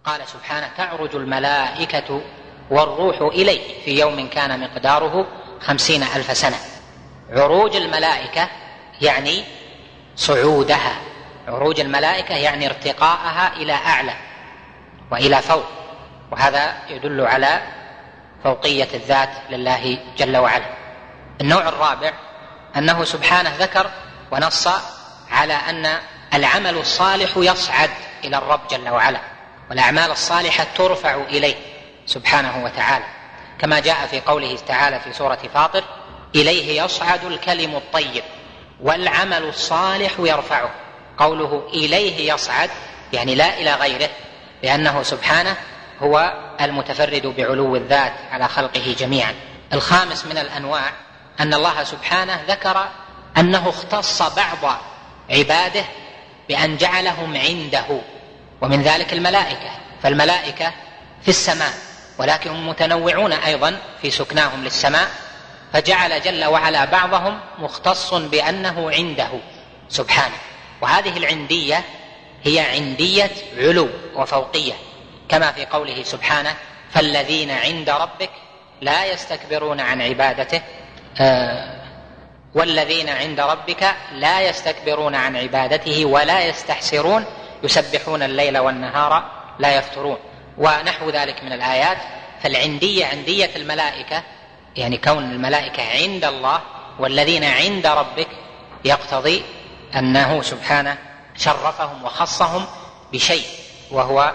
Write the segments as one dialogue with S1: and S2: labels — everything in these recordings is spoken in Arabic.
S1: قال سبحانه: تعرج الملائكة والروح إليه في يوم كان مقداره 50,000 سنة. عروج الملائكة يعني صعودها، عروج الملائكة يعني ارتقاءها إلى أعلى وإلى فوق، وهذا يدل على فوقية الذات لله جل وعلا. النوع الرابع أنه سبحانه ذكر ونص على أن العمل الصالح يصعد إلى الرب جل وعلا، والأعمال الصالحة ترفع إليه سبحانه وتعالى، كما جاء في قوله تعالى في سورة فاطر: إليه يصعد الكلم الطيب والعمل الصالح يرفعه. قوله إليه يصعد يعني لا إلى غيره، لأنه سبحانه هو المتفرد بعلو الذات على خلقه جميعا. الخامس من الأنواع أن الله سبحانه ذكر أنه اختص بعض عباده بأن جعلهم عنده، ومن ذلك الملائكة، فالملائكة في السماء ولكن هم متنوعون أيضا في سكناهم للسماء، فجعل جل وعلا بعضهم مختص بأنه عنده سبحانه. وهذه العندية هي عندية علو وفوقية، كما في قوله سبحانه: فالذين عند ربك لا يستكبرون عن عبادته والذين عند ربك لا يستكبرون عن عبادته ولا يستحسرون يسبحون الليل والنهار لا يفترون، ونحو ذلك من الآيات. فالعندية عندية الملائكة يعني كون الملائكة عند الله، والذين عند ربك يقتضي أنه سبحانه شرفهم وخصهم بشيء، وهو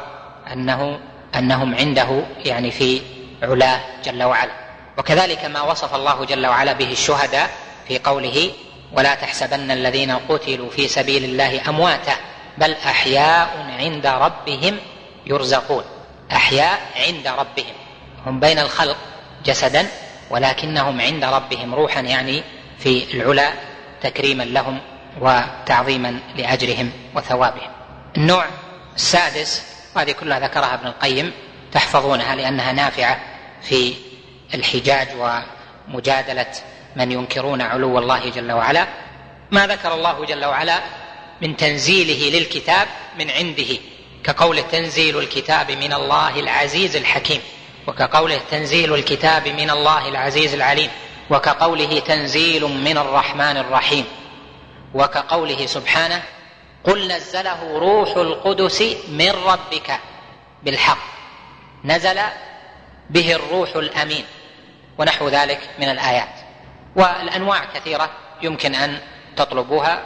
S1: أنهم عنده يعني في علاه جل وعلا. وكذلك ما وصف الله جل وعلا به الشهداء في قوله: ولا تحسبن الذين قتلوا في سبيل الله أمواتا بل أحياء عند ربهم يرزقون. أحياء عند ربهم، هم بين الخلق جسدا ولكنهم عند ربهم روحا، يعني في العلا تكريما لهم وتعظيما لأجرهم وثوابهم. النوع السادس، وهذه كلها ذكرها ابن القيم تحفظونها لأنها نافعة في الحجاج ومجادلة من ينكرون علو الله جل وعلا، ما ذكر الله جل وعلا من تنزيله للكتاب من عنده، كقوله: تنزيل الكتاب من الله العزيز الحكيم، وكقوله: تنزيل الكتاب من الله العزيز العليم، وكقوله: تنزيل من الرحمن الرحيم، وكقوله سبحانه: قل نزله روح القدس من ربك بالحق، نزل به الروح الأمين، ونحو ذلك من الآيات. والأنواع كثيرة يمكن أن تطلبوها،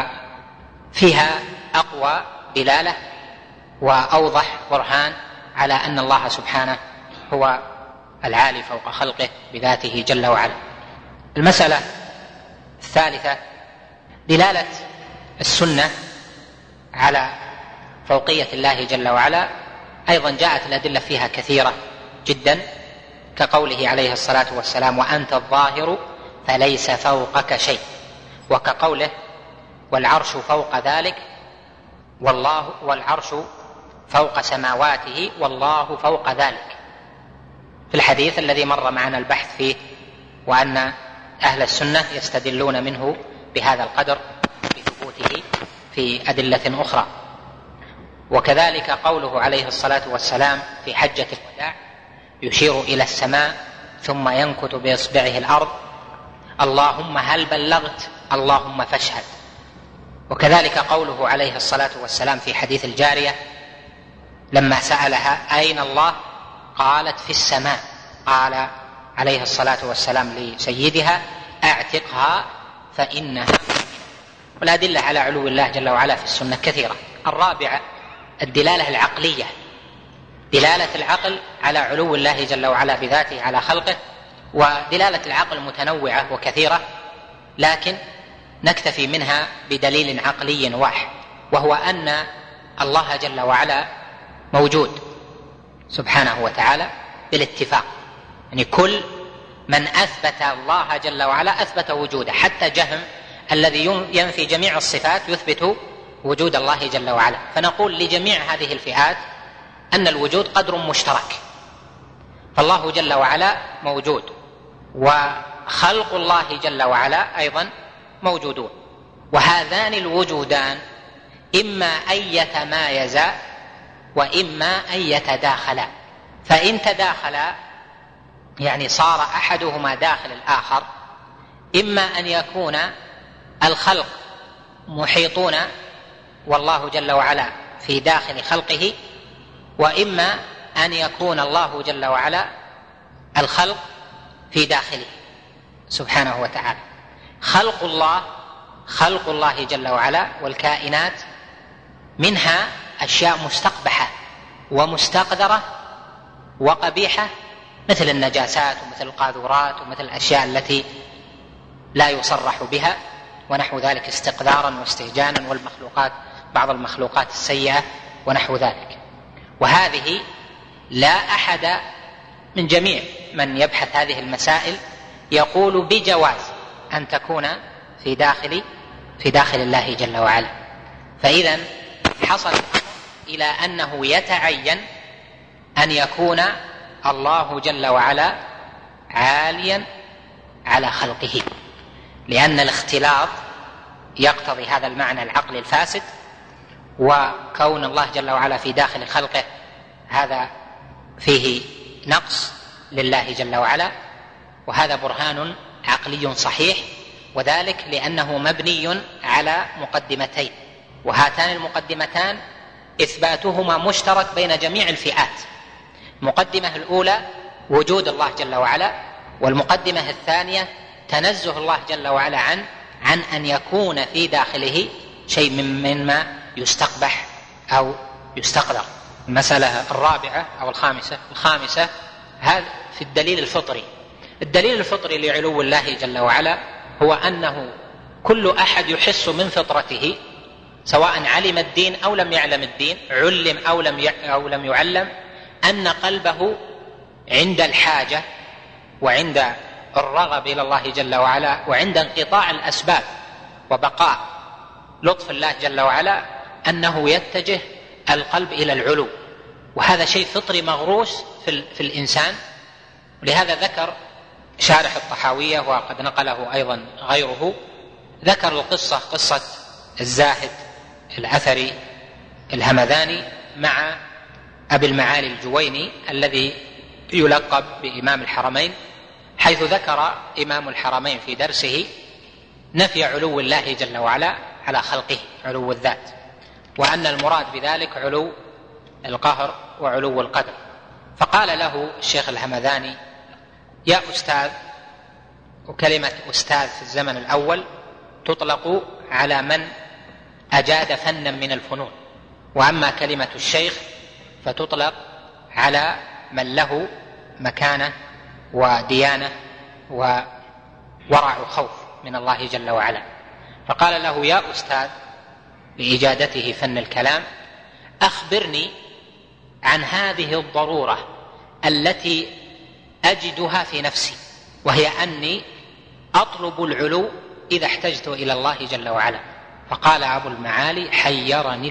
S1: وفيها أقوى دلالة وأوضح برهان على أن الله سبحانه هو العالي فوق خلقه بذاته جل وعلا. المسألة الثالثة دلالة السنة على فوقية الله جل وعلا، أيضا جاءت الأدلة فيها كثيرة جدا، كقوله عليه الصلاة والسلام: وأنت الظاهر فليس فوقك شيء، وكقوله: والعرش فوق ذلك والعرش فوق سماواته والله فوق ذلك، في الحديث الذي مر معنا البحث فيه، وأن أهل السنة يستدلون منه بهذا القدر بثبوته في أدلة أخرى. وكذلك قوله عليه الصلاة والسلام في حجة الوداع يشير إلى السماء ثم ينكت بإصبعه الأرض: اللهم هل بلغت اللهم فاشهد. وكذلك قوله عليه الصلاة والسلام في حديث الجارية لما سألها: أين الله؟ قالت: في السماء. قال عليه الصلاة والسلام لسيدها: أعتقها فإنها. والأدلة على علو الله جل وعلا في السنة كثيرة. الرابعة الدلالة العقلية، دلالة العقل على علو الله جل وعلا بذاته على خلقه، ودلالة العقل متنوعة وكثيرة، لكن نكتفي منها بدليل عقلي واحد، وهو أن الله جل وعلا موجود سبحانه وتعالى بالاتفاق، يعني كل من أثبت الله جل وعلا أثبت وجوده، حتى جهم الذي ينفي جميع الصفات يثبت وجود الله جل وعلا. فنقول لجميع هذه الفئات أن الوجود قدر مشترك، فالله جل وعلا موجود، وخلق الله جل وعلا أيضا موجودون، وهذان الوجودان إما أن يتمايزا وإما أن يتداخلا. فإن تداخلا يعني صار أحدهما داخل الآخر، إما أن يكون الخلق محيطون والله جل وعلا في داخل خلقه، وإما أن يكون الله جل وعلا الخلق في داخله سبحانه وتعالى. خلق الله جل وعلا والكائنات منها أشياء مستقبحة ومستقدرة وقبيحة، مثل النجاسات ومثل القاذورات ومثل الأشياء التي لا يصرح بها ونحو ذلك استقدارا واستهجانا، والمخلوقات بعض المخلوقات السيئة ونحو ذلك. وهذه لا أحد من جميع من يبحث هذه المسائل يقول بجواز أن تكون في داخل الله جل وعلا. فإذا حصل إلى أنه يتعين أن يكون الله جل وعلا عاليا على خلقه، لأن الاختلاط يقتضي هذا المعنى العقلي الفاسد، وكون الله جل وعلا في داخل خلقه هذا فيه نقص لله جل وعلا، وهذا برهان عقلي صحيح، وذلك لأنه مبني على مقدمتين، وهاتان المقدمتان إثباتهما مشترك بين جميع الفئات. المقدمة الأولى وجود الله جل وعلا، والمقدمة الثانية تنزه الله جل وعلا عن أن يكون في داخله شيء مما يستقبح أو يستقدر. المسألة الرابعة أو الخامسة هذا في الدليل الفطري. الدليل الفطري لعلو الله جل وعلا هو أنه كل أحد يحس من فطرته، سواء علم الدين أو لم يعلم الدين، علم أو لم يعلم، أن قلبه عند الحاجة وعند الرغب إلى الله جل وعلا وعند انقطاع الأسباب وبقاء لطف الله جل وعلا أنه يتجه القلب إلى العلو، وهذا شيء فطري مغروس في الإنسان. ولهذا ذكر شارح الطحاوية وقد نقله أيضا غيره، ذكر قصة الزاهد الأثري الهمذاني مع أبي المعالي الجويني الذي يلقب بإمام الحرمين، حيث ذكر إمام الحرمين في درسه نفي علو الله جل وعلا على خلقه، علو الذات، وأن المراد بذلك علو القهر وعلو القدر. فقال له الشيخ الهمذاني: يا أستاذ، وكلمة أستاذ في الزمن الأول تطلق على من أجاد فنا من الفنون، وأما كلمة الشيخ فتطلق على من له مكانة وديانة وورع خوف من الله جل وعلا. فقال له: يا أستاذ، بإجادته فن الكلام، أخبرني عن هذه الضرورة التي أجدها في نفسي، وهي أني أطلب العلو إذا احتجت إلى الله جل وعلا. فقال أبو المعالي: حيرني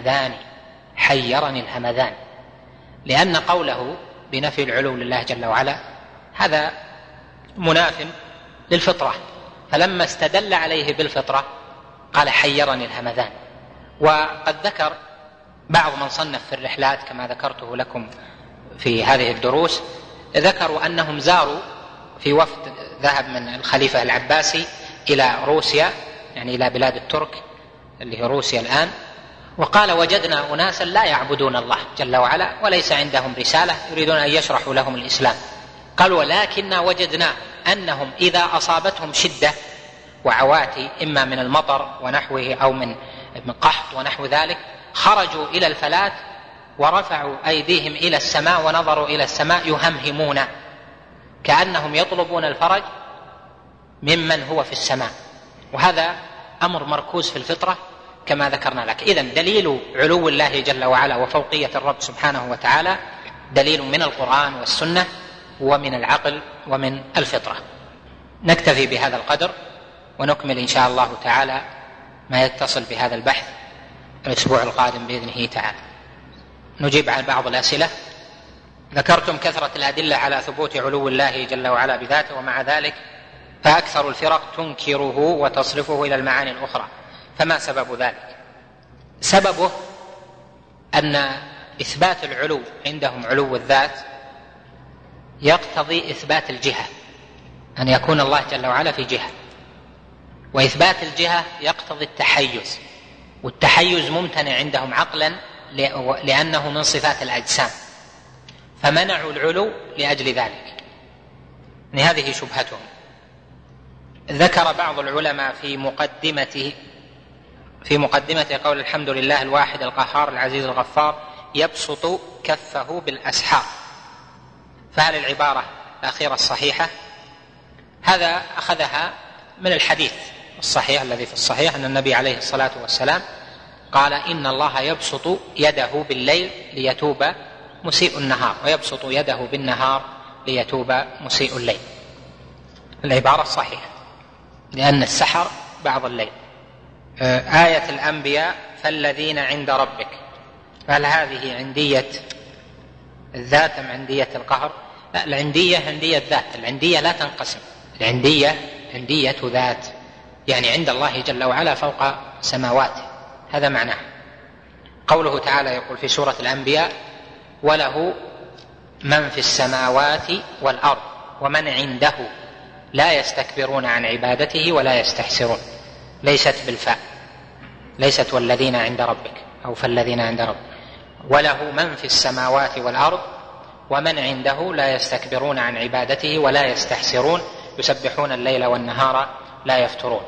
S1: الهمذان، لأن قوله بنفي العلو لله جل وعلا هذا مناف للفطرة، فلما استدل عليه بالفطرة قال: حيرني الهمذان. وقد ذكر بعض من صنف في الرحلات كما ذكرته لكم في هذه الدروس، ذكروا أنهم زاروا في وفد ذهب من الخليفة العباسي إلى روسيا، يعني إلى بلاد الترك اللي هي روسيا الآن، وقال: وجدنا أناسا لا يعبدون الله جل وعلا وليس عندهم رسالة، يريدون أن يشرحوا لهم الإسلام. قال: ولكننا وجدنا أنهم إذا أصابتهم شدة وعواتي إما من المطر ونحوه أو من قحط ونحو ذلك، خرجوا إلى الفلاة ورفعوا أيديهم إلى السماء ونظروا إلى السماء يهمهمون كأنهم يطلبون الفرج ممن هو في السماء. وهذا أمر مركوز في الفطرة كما ذكرنا لك. إذن دليل علو الله جل وعلا وفوقية الرب سبحانه وتعالى دليل من القرآن والسنة ومن العقل ومن الفطرة. نكتفي بهذا القدر ونكمل إن شاء الله تعالى ما يتصل بهذا البحث الأسبوع القادم بإذنه تعالى. نجيب عن بعض الأسئلة. ذكرتم كثرة الأدلة على ثبوت علو الله جل وعلا بذاته، ومع ذلك فأكثر الفرق تنكره وتصرفه إلى المعاني الأخرى، فما سبب ذلك؟ سببه أن إثبات العلو عندهم علو الذات يقتضي إثبات الجهة، أن يكون الله جل وعلا في جهة، وإثبات الجهة يقتضي التحيز، والتحيز ممتنع عندهم عقلا لأنه من صفات الأجسام، فمنعوا العلو لأجل ذلك. هذه شبهتهم. ذكر بعض العلماء في مقدمة قول الحمد لله الواحد القهار العزيز الغفار يبسط كفه بالأسحار، فهل العبارة الأخيرة الصحيحة؟ هذا أخذها من الحديث الصحيح الذي في الصحيح أن النبي عليه الصلاة والسلام قال إن الله يبسط يده بالليل ليتوب مسيء النهار، ويبسط يده بالنهار ليتوب مسيء الليل. العبارة الصحيحة لأن السحر بعض الليل. آية الأنبياء فالذين عند ربك، هل هذه عندية الذات أم عندية القهر؟ لا، العندية عندية ذات، العندية لا تنقسم، العندية عندية ذات، يعني عند الله جل وعلا فوق سماواته، هذا معناه. قوله تعالى يقول في سورة الأنبياء وله من في السماوات والأرض ومن عنده لا يستكبرون عن عبادته ولا يستحسرون، ليست بالفاء، ليست والذين عند ربك أو فالذين عند ربك، وله من في السماوات والأرض ومن عنده لا يستكبرون عن عبادته ولا يستحسرون يسبحون الليل والنهار لا يفترون.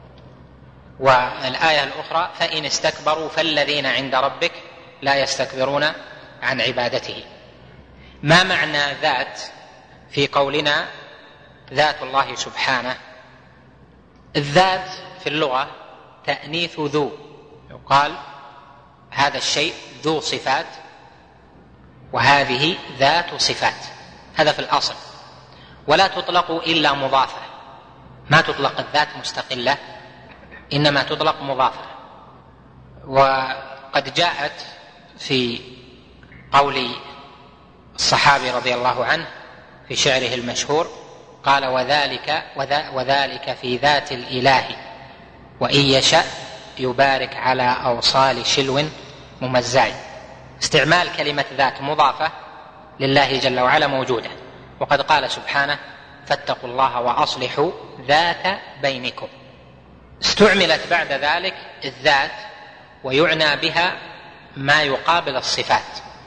S1: والآية الأخرى فإن استكبروا فالذين عند ربك لا يستكبرون عن عبادته. ما معنى ذات في قولنا ذات الله سبحانه؟ الذات في اللغة تأنيث ذو، يقال هذا الشيء ذو صفات وهذه ذات صفات، هذا في الأصل، ولا تطلق إلا مضافة، ما تطلق الذات مستقلة، إنما تطلق مضافة. وقد جاءت في قول الصحابي رضي الله عنه في شعره المشهور قال وذلك في ذات الإله وإن يشأ يبارك على أوصال شلو ممزع. استعمال كلمة ذات مضافة لله جل وعلا موجودة، وقد قال سبحانه فاتقوا الله وأصلحوا ذات بينكم. استعملت بعد ذلك الذات ويعنى بها ما يقابل الصفات،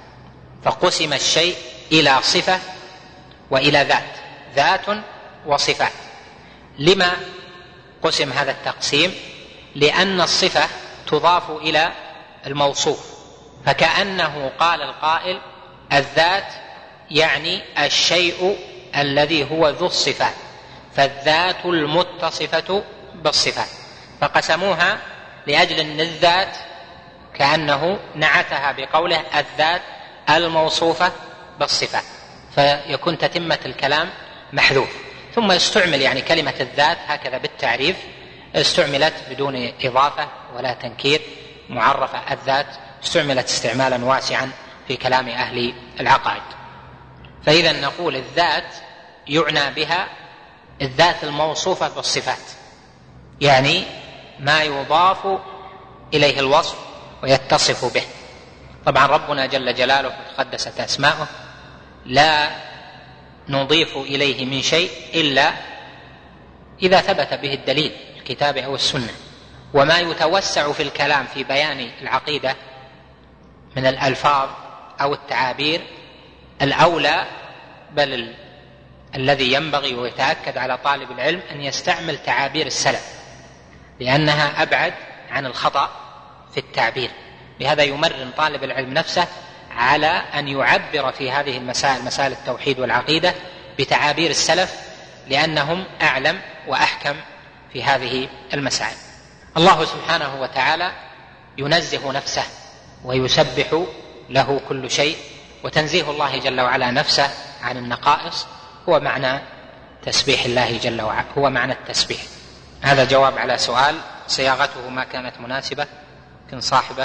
S1: فقسم الشيء إلى صفة وإلى ذات وصفات. لما قسم هذا التقسيم؟ لأن الصفة تضاف إلى الموصوف، فكأنه قال القائل الذات يعني الشيء الذي هو ذو الصفات، فالذات المتصفة بالصفات، فقسموها لأجل أن الذات كأنه نعتها بقوله الذات الموصوفة بالصفات، فيكون تتمة الكلام محذوف. ثم استعمل يعني كلمة الذات هكذا بالتعريف، استعملت بدون إضافة ولا تنكير، معرفة الذات، استعملت استعمالا واسعا في كلام أهل العقائد. فإذا نقول الذات يعنى بها الذات الموصوفة بالصفات، يعني ما يضاف إليه الوصف ويتصف به. طبعا ربنا جل جلاله وتقدست أسماؤه لا نضيف إليه من شيء إلا إذا ثبت به الدليل الكتاب أو السنة. وما يتوسع في الكلام في بيان العقيدة من الألفاظ أو التعابير الأولى بل الذي ينبغي ويتأكد على طالب العلم أن يستعمل تعابير السلف، لأنها أبعد عن الخطأ في التعبير. لهذا يمرن طالب العلم نفسه على أن يعبر في هذه المسائل، مسائل التوحيد والعقيدة، بتعابير السلف، لأنهم أعلم وأحكم في هذه المسائل. الله سبحانه وتعالى ينزه نفسه ويسبح له كل شيء، وتنزيه الله جل وعلا نفسه عن النقائص هو معنى تسبيح الله جل وعلا، هو معنى التسبيح. هذا جواب على سؤال صياغته ما كانت مناسبة، لكن صاحبه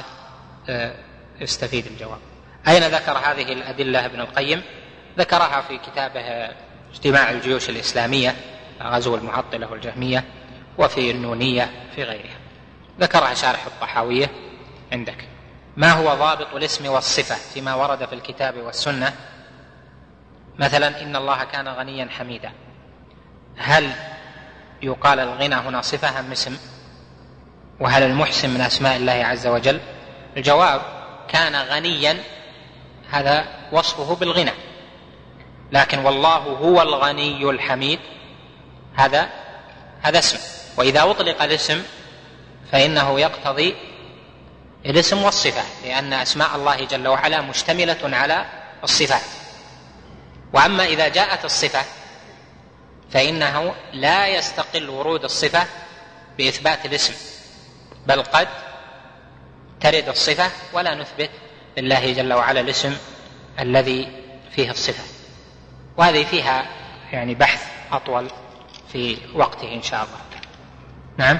S1: يستفيد الجواب. أين ذكر هذه الأدلة ابن القيم؟ ذكرها في كتابه اجتماع الجيوش الإسلامية، غزو المعطلة والجهمية، وفي النونية في غيرها. ذكرها شارح الطحاوية عندك. ما هو ضابط الاسم والصفة فيما ورد في الكتاب والسنة؟ مثلا إن الله كان غنيا حميدا، هل يقال الغنى هنا صفة أم اسم؟ وهل المحسن من أسماء الله عز وجل؟ الجواب: كان غنيا هذا وصفه بالغنى، لكن والله هو الغني الحميد هذا اسم. وإذا أطلق الاسم فإنه يقتضي الاسم والصفة، لأن أسماء الله جل وعلا مشتملة على الصفات. وأما إذا جاءت الصفة فإنه لا يستقل ورود الصفة بإثبات الاسم، بل قد ترد الصفة ولا نثبت لله جل وعلا الاسم الذي فيه الصفة. وهذه فيها يعني بحث أطول في وقته إن شاء الله. نعم.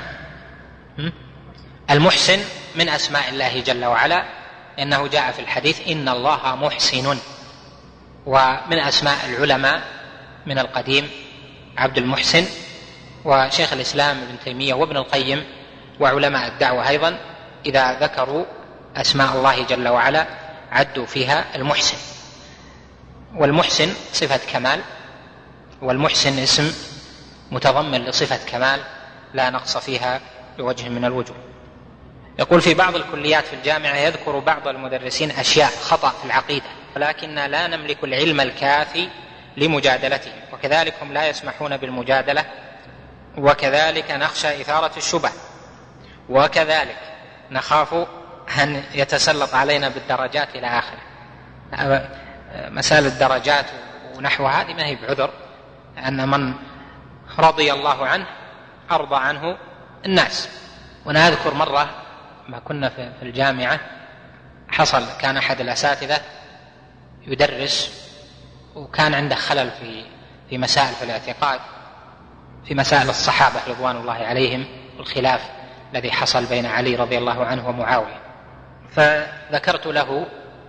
S1: المحسن من أسماء الله جل وعلا، لأنه جاء في الحديث إن الله محسن. ومن أسماء العلماء من القديم عبد المحسن، وشيخ الإسلام ابن تيمية وابن القيم وعلماء الدعوة أيضا إذا ذكروا أسماء الله جل وعلا عدوا فيها المحسن. والمحسن صفة كمال، والمحسن اسم متضمن لصفة كمال لا نقص فيها بوجه من الوجوه. يقول: في بعض الكليات في الجامعة يذكر بعض المدرسين أشياء خطأ في العقيدة، ولكن لا نملك العلم الكافي لمجادلتهم، وكذلك هم لا يسمحون بالمجادلة، وكذلك نخشى إثارة الشبه، وكذلك نخاف أن يتسلط علينا بالدرجات إلى آخره. مسألة الدرجات ونحو هذه ما هي بعذر، أن من رضي الله عنه أرضى عنه الناس. وأنا أذكر مرة ما كنا في الجامعة كان أحد الأساتذة يدرس، وكان عنده خلل في مسائل في الاعتقاد، في مسائل الصحابة رضوان الله عليهم والخلاف الذي حصل بين علي رضي الله عنه ومعاوية. فذكرت له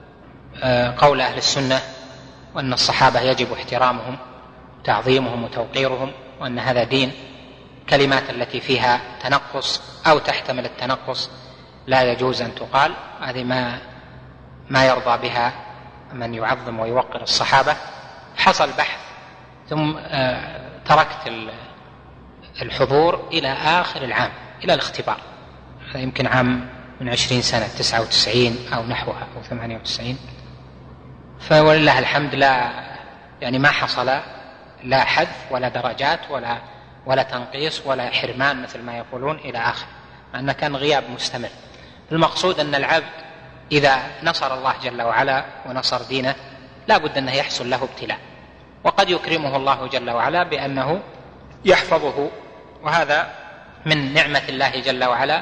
S1: قول أهل السنة وأن الصحابة يجب احترامهم تعظيمهم وتوقيرهم، وأن هذا دين. كلمات التي فيها تنقص أو تحتمل التنقص لا يجوز أن تقال، هذه ما يرضى بها من يعظم ويوقر الصحابة. حصل بحث، ثم تركت الحضور إلى آخر العام، إلى الاختبار، هذا يمكن عام من 20 سنة 99 أو نحوها أو 98. فولله الحمد يعني ما حصل لا حذف ولا درجات ولا تنقيص ولا حرمان مثل ما يقولون إلى آخر، أنه كان غياب مستمر. المقصود أن العبد إذا نصر الله جل وعلا ونصر دينه لا بد أنه يحصل له ابتلاء، وقد يكرمه الله جل وعلا بأنه يحفظه، وهذا من نعمة الله جل وعلا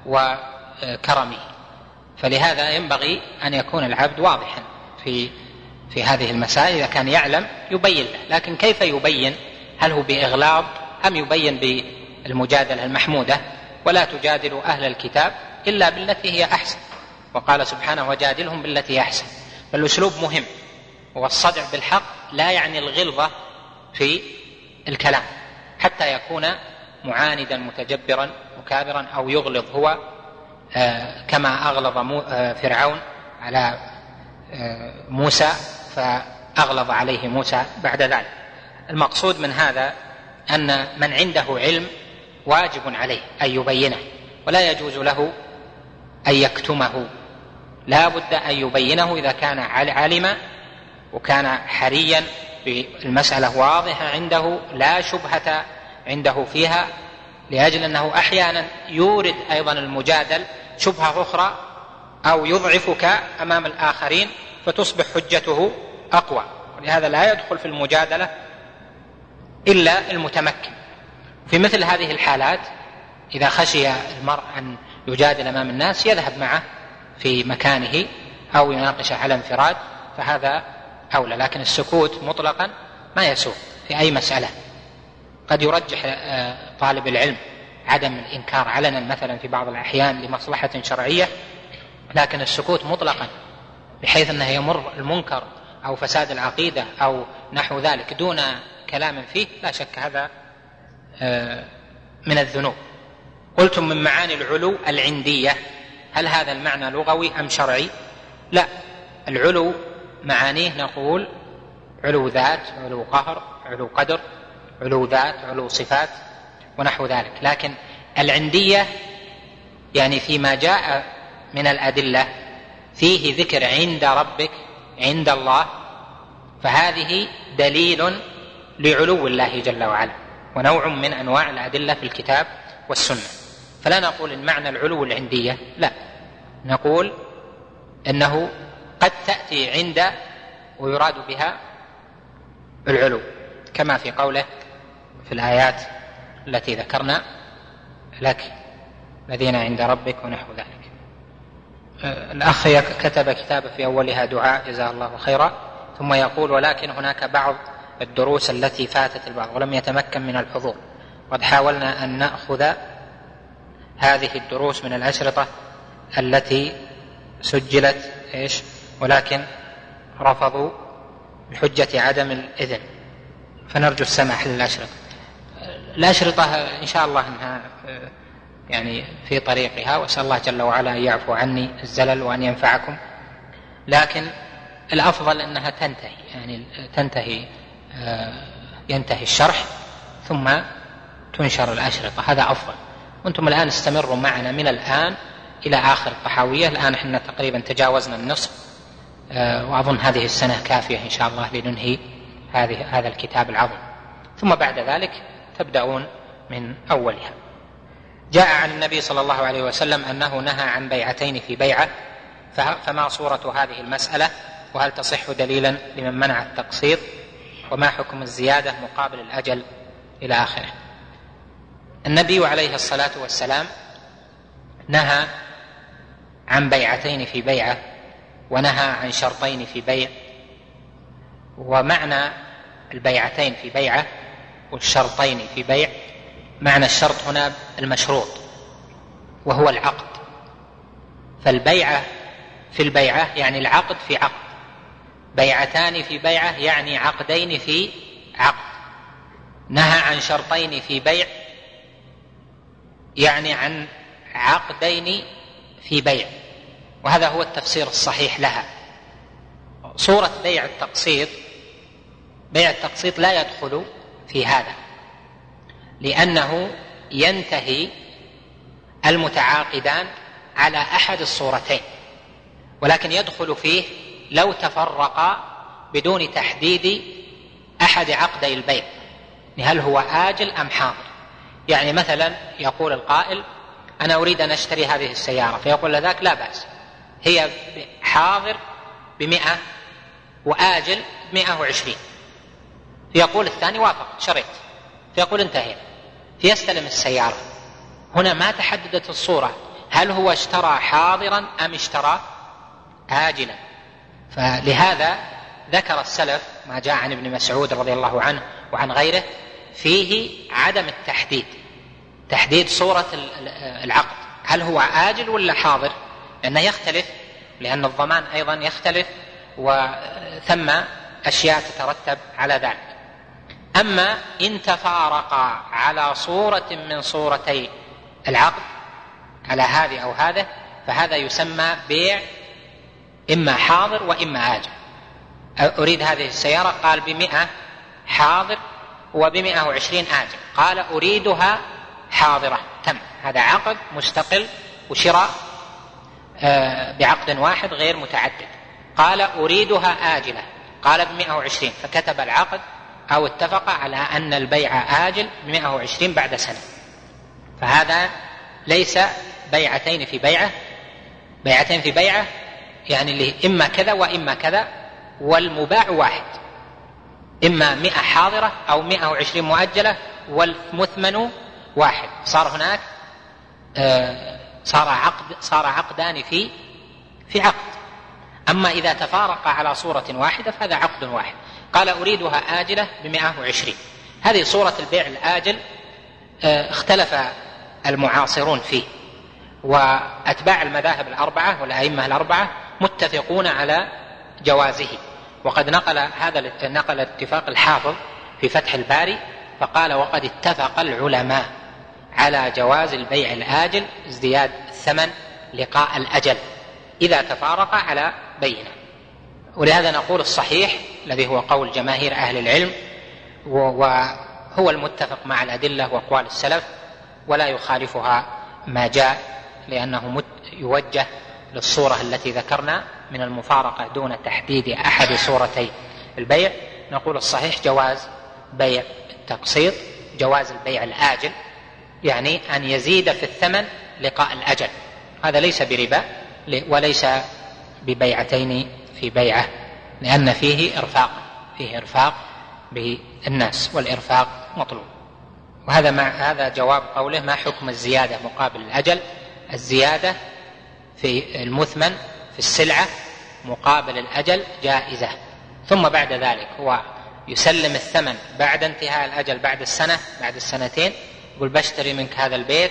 S1: وكرمه. فلهذا ينبغي أن يكون العبد واضحا في هذه المسائل. إذا كان يعلم يبين له، لكن كيف يبين؟ هل هو بإغلاظ أم يبين بالمجادلة المحمودة؟ ولا تجادلوا أهل الكتاب إلا بالتي هي أحسن، وقال سبحانه: وجادلهم بالتي هي أحسن. فالأسلوب مهم، والصدع بالحق لا يعني الغلظة في الكلام حتى يكون معاندا متجبرا مكابرا، أو يغلظ هو كما أغلظ فرعون على موسى فأغلظ عليه موسى بعد ذلك. المقصود من هذا أن من عنده علم واجب عليه أن يبينه، ولا يجوز له أن يكتمه، لا بد أن يبينه إذا كان علم وكان حريا بالمسألة واضحة عنده لا شبهة عنده فيها، لأجل أنه أحيانا يورد أيضا المجادل شبهة أخرى أو يضعفك أمام الآخرين فتصبح حجته أقوى. ولهذا لا يدخل في المجادلة إلا المتمكن. في مثل هذه الحالات إذا خشي المرء أن يجادل أمام الناس يذهب معه في مكانه أو يناقش على انفراد، فهذا أولى. لكن السكوت مطلقا ما يسوء في أي مسألة. قد يرجح طالب العلم عدم الإنكار علنا مثلا في بعض الأحيان لمصلحة شرعية، لكن السكوت مطلقا بحيث أنه يمر المنكر أو فساد العقيدة أو نحو ذلك دون كلام فيه، لا شك هذا من الذنوب. قلتم من معاني العلو العندية، هل هذا المعنى لغوي أم شرعي؟ لا، العلو معانيه نقول علو ذات، علو قهر، علو قدر، علو ذات، علو صفات ونحو ذلك. لكن العندية يعني فيما جاء من الأدلة فيه ذكر عند ربك، عند الله، فهذه دليل لعلو الله جل وعلا، ونوع من أنواع الأدلة في الكتاب والسنة. فلا نقول إن معنى العلو العندية، لا، نقول إنه قد تأتي عند ويراد بها العلو، كما في قوله في الآيات التي ذكرنا لك الذين عند ربك ونحو ذلك. الأخ كتب كتابة في أولها دعاء جزاه الله خيرا، ثم يقول: ولكن هناك بعض الدروس التي فاتت البعض ولم يتمكن من الحضور، قد حاولنا أن نأخذ هذه الدروس من الأشرطة التي سجلت ولكن رفضوا بحجة عدم الإذن، فنرجو السماح للأشرطة. الأشرطة إن شاء الله أنها يعني في طريقها، وأسأل الله جل وعلا أن يعفو عني الزلل وأن ينفعكم، لكن الأفضل أنها تنتهي، يعني ينتهي الشرح ثم تنشر الأشرطة، هذا أفضل. وأنتم الآن استمروا معنا من الآن إلى آخر الطحاوية، الآن احنا تقريبا تجاوزنا النصف، وأظن هذه السنة كافية إن شاء الله لننهي هذا الكتاب العظيم، ثم بعد ذلك تبدأون من أولها. جاء عن النبي صلى الله عليه وسلم أنه نهى عن بيعتين في بيعة، فما صورة هذه المسألة؟ وهل تصح دليلا لمن منع التقسيط؟ وما حكم الزيادة مقابل الأجل؟ إلى آخره. النبي عليه الصلاة والسلام نهى عن بيعتين في بيعة، ونهى عن شرطين في بيع. ومعنى البيعتين في بيعة والشرطين في بيع، معنى الشرط هنا المشروط وهو العقد، فالبيعة في البيعة يعني العقد في عقد، بيعتان في بيعة يعني عقدين في عقد. نهى عن شرطين في بيع يعني عن عقدين في بيع، وهذا هو التفسير الصحيح لها. صورة بيع التقسيط لا يدخل في هذا، لأنه ينتهي المتعاقدان على أحد الصورتين، ولكن يدخل فيه لو تفرقا بدون تحديد أحد عقدي البيع، هل هو آجل أم حاضر. يعني مثلا يقول القائل: أنا أريد أن أشتري هذه السيارة، فيقول لذاك: لا بأس، هي حاضر ب100 وآجل 120، فيقول الثاني: وافق، شريت، فيقول: انتهينا، فيستلم السيارة. هنا ما تحددت الصورة، هل هو اشترى حاضرا أم اشترى آجلا. فلهذا ذكر السلف ما جاء عن ابن مسعود رضي الله عنه وعن غيره فيه عدم تحديد صورة العقد، هل هو آجل ولا حاضر، لأنه يختلف، لأن الضمان أيضا يختلف، وثم أشياء تترتب على ذلك. أما إن تفارقا على صورة من صورتي العقد، على هذه أو هذا، فهذا يسمى بيع إما حاضر وإما آجل. أريد هذه السيارة، قال ب100 حاضر وب120 آجل، قال أريدها حاضرة، تم، هذا عقد مستقل وشراء بعقد واحد غير متعدد. قال أريدها آجلة، قال ب120، فكتب العقد أو اتفق على أن البيع آجل ب120 بعد سنة، فهذا ليس بيعتين في بيعة. بيعتين في بيعة يعني اللي إما كذا وإما كذا، والمباع واحد، إما 100 حاضرة أو 120 مؤجلة، والمثمن واحد. صار هناك صار عقدان في عقد. أما إذا تفارق على صورة واحدة فهذا عقد واحد. قال أريدها آجلة ب120، هذه صورة البيع الآجل اختلف المعاصرون فيه، وأتباع المذاهب الأربعة والأئمة الأربعة متفقون على جوازه. وقد نقل اتفاق الحافظ في فتح الباري فقال: وقد اتفق العلماء على جواز البيع الآجل، ازدياد الثمن لقاء الأجل إذا تفارق على بينة. ولهذا نقول الصحيح الذي هو قول جماهير أهل العلم وهو المتفق مع الأدلة وأقوال السلف ولا يخالفها ما جاء، لأنه يوجه للصورة التي ذكرنا من المفارقة دون تحديد أحد صورتي البيع. نقول الصحيح جواز بيع التقسيط، جواز البيع الآجل، يعني أن يزيد في الثمن لقاء الأجل، هذا ليس بربا وليس ببيعتين في بيعة، لأن فيه إرفاق بالناس، والإرفاق مطلوب. هذا جواب قوله ما حكم الزيادة مقابل الأجل. الزيادة في المثمن في السلعة مقابل الأجل جائزة، ثم بعد ذلك هو يسلم الثمن بعد انتهاء الأجل، بعد السنة، بعد السنتين، يقول بشتري منك هذا البيت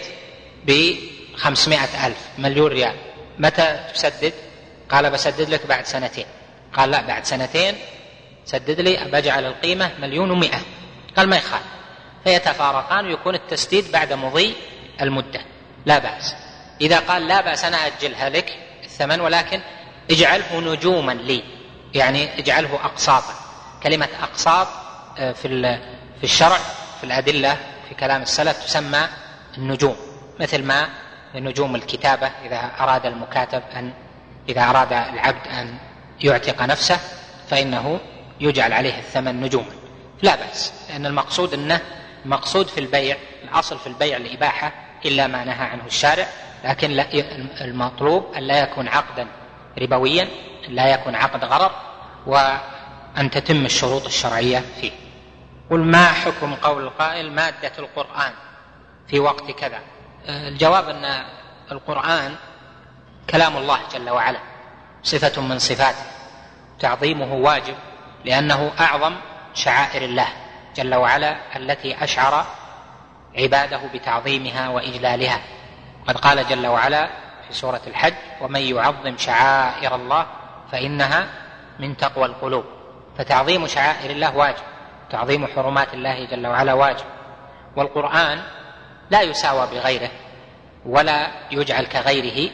S1: ب500,000 مليون ريال، متى تسدد؟ قال بسدد لك بعد سنتين. قال لا، بعد سنتين سدد لي، بجعل القيمة 1,100,000. قال ما يخالف، فيتفارقان ويكون التسديد بعد مضي المدة، لا بأس. إذا قال لا بأس أنا أجلها لك الثمن، ولكن اجعله نجوما لي، يعني اجعله أقساطا. كلمة أقساط في الشرع في الأدلة في كلام السلف تسمى النجوم، مثل ما نجوم الكتابة إذا أراد المكاتب إذا أراد العبد أن يعتق نفسه فإنه يجعل عليه الثمن نجوما، لا بأس، لأن المقصود في البيع، الأصل في البيع الإباحة إلا ما نهى عنه الشارع، لكن المطلوب أن لا يكون عقدا ربويا، لا يكون عقد غرر، وأن تتم الشروط الشرعية فيه. قل ما حكم قول القائل مادة القرآن في وقت كذا؟ الجواب أن القرآن كلام الله جل وعلا، صفة من صفاته، تعظيمه واجب، لأنه أعظم شعائر الله جل وعلا التي أشعر عباده بتعظيمها وإجلالها. قد قال جل وعلا في سورة الحج ومن يعظم شعائر الله فإنها من تقوى القلوب. فتعظيم شعائر الله واجب، تعظيم حرمات الله جل وعلا واجب. والقرآن لا يساوى بغيره ولا يجعل كغيره،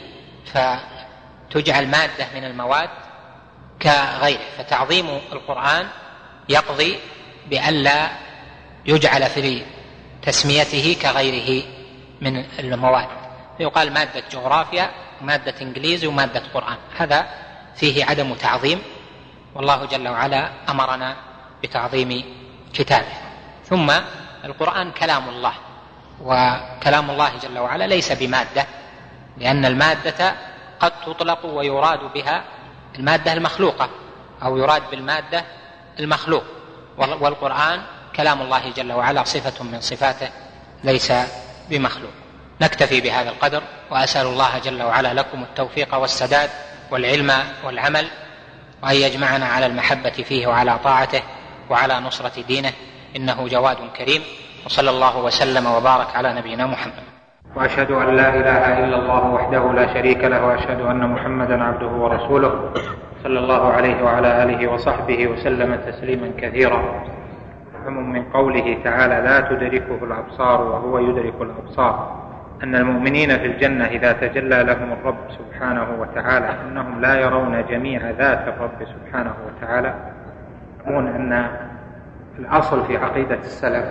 S1: فتجعل مادة من المواد كغيره، فتعظيم القرآن يقضي بألا يجعل في تسميته كغيره من المواد، فيقال مادة جغرافيا ومادة إنجليزي ومادة قرآن، هذا فيه عدم تعظيم، والله جل وعلا أمرنا بتعظيم كتابه. ثم القرآن كلام الله، وكلام الله جل وعلا ليس بمادة، لأن المادة قد تطلق ويراد بها المادة المخلوقة أو يراد بالمادة المخلوق، والقرآن كلام الله جل وعلا صفة من صفاته ليس بمخلوق. نكتفي بهذا القدر، وأسأل الله جل وعلا لكم التوفيق والسداد والعلم والعمل، وأن يجمعنا على المحبة فيه وعلى طاعته وعلى نصرة دينه، إنه جواد كريم. وصلى الله وسلم وبارك على نبينا محمد.
S2: وأشهد أن لا إله إلا الله وحده لا شريك له، وأشهد أن محمدا عبده ورسوله، صلى الله عليه وعلى آله وصحبه وسلم تسليما كثيرا. من قوله تعالى لا تدركه الأبصار وهو يدرك الأبصار، أن المؤمنين في الجنة إذا تجلى لهم الرب سبحانه وتعالى أنهم لا يرون جميع ذات الرب سبحانه وتعالى. يقولون أن الأصل في عقيدة السلف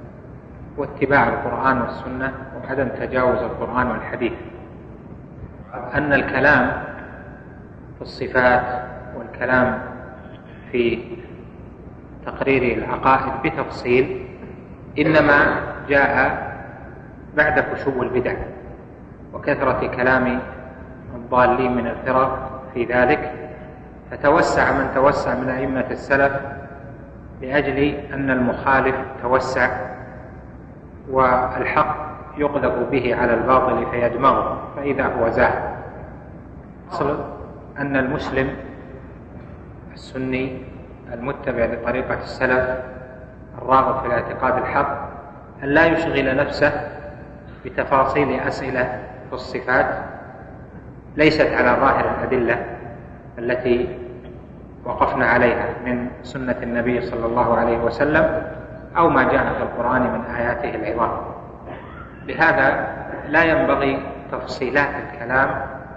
S2: واتباع القرآن والسنة وعدم تجاوز القرآن والحديث، أن الكلام في الصفات والكلام في تقرير العقائد بتفصيل إنما جاء بعد فشو البدع وكثرة كلام الضالين من الفرق في ذلك، فتوسع من توسع من أئمة السلف لأجل أن المخالف توسع، والحق يقذف به على الباطل فيدمغه فإذا هو زاهد. أصل أن المسلم السني المتبع لطريقة السلف الراغب في الاعتقاد الحق أن لا يشغل نفسه بتفاصيل أسئلة في الصفات ليست على ظاهر الأدلة التي وقفنا عليها من سنة النبي صلى الله عليه وسلم أو ما جاء في القرآن من آياته العظام. لهذا لا ينبغي تفصيلات الكلام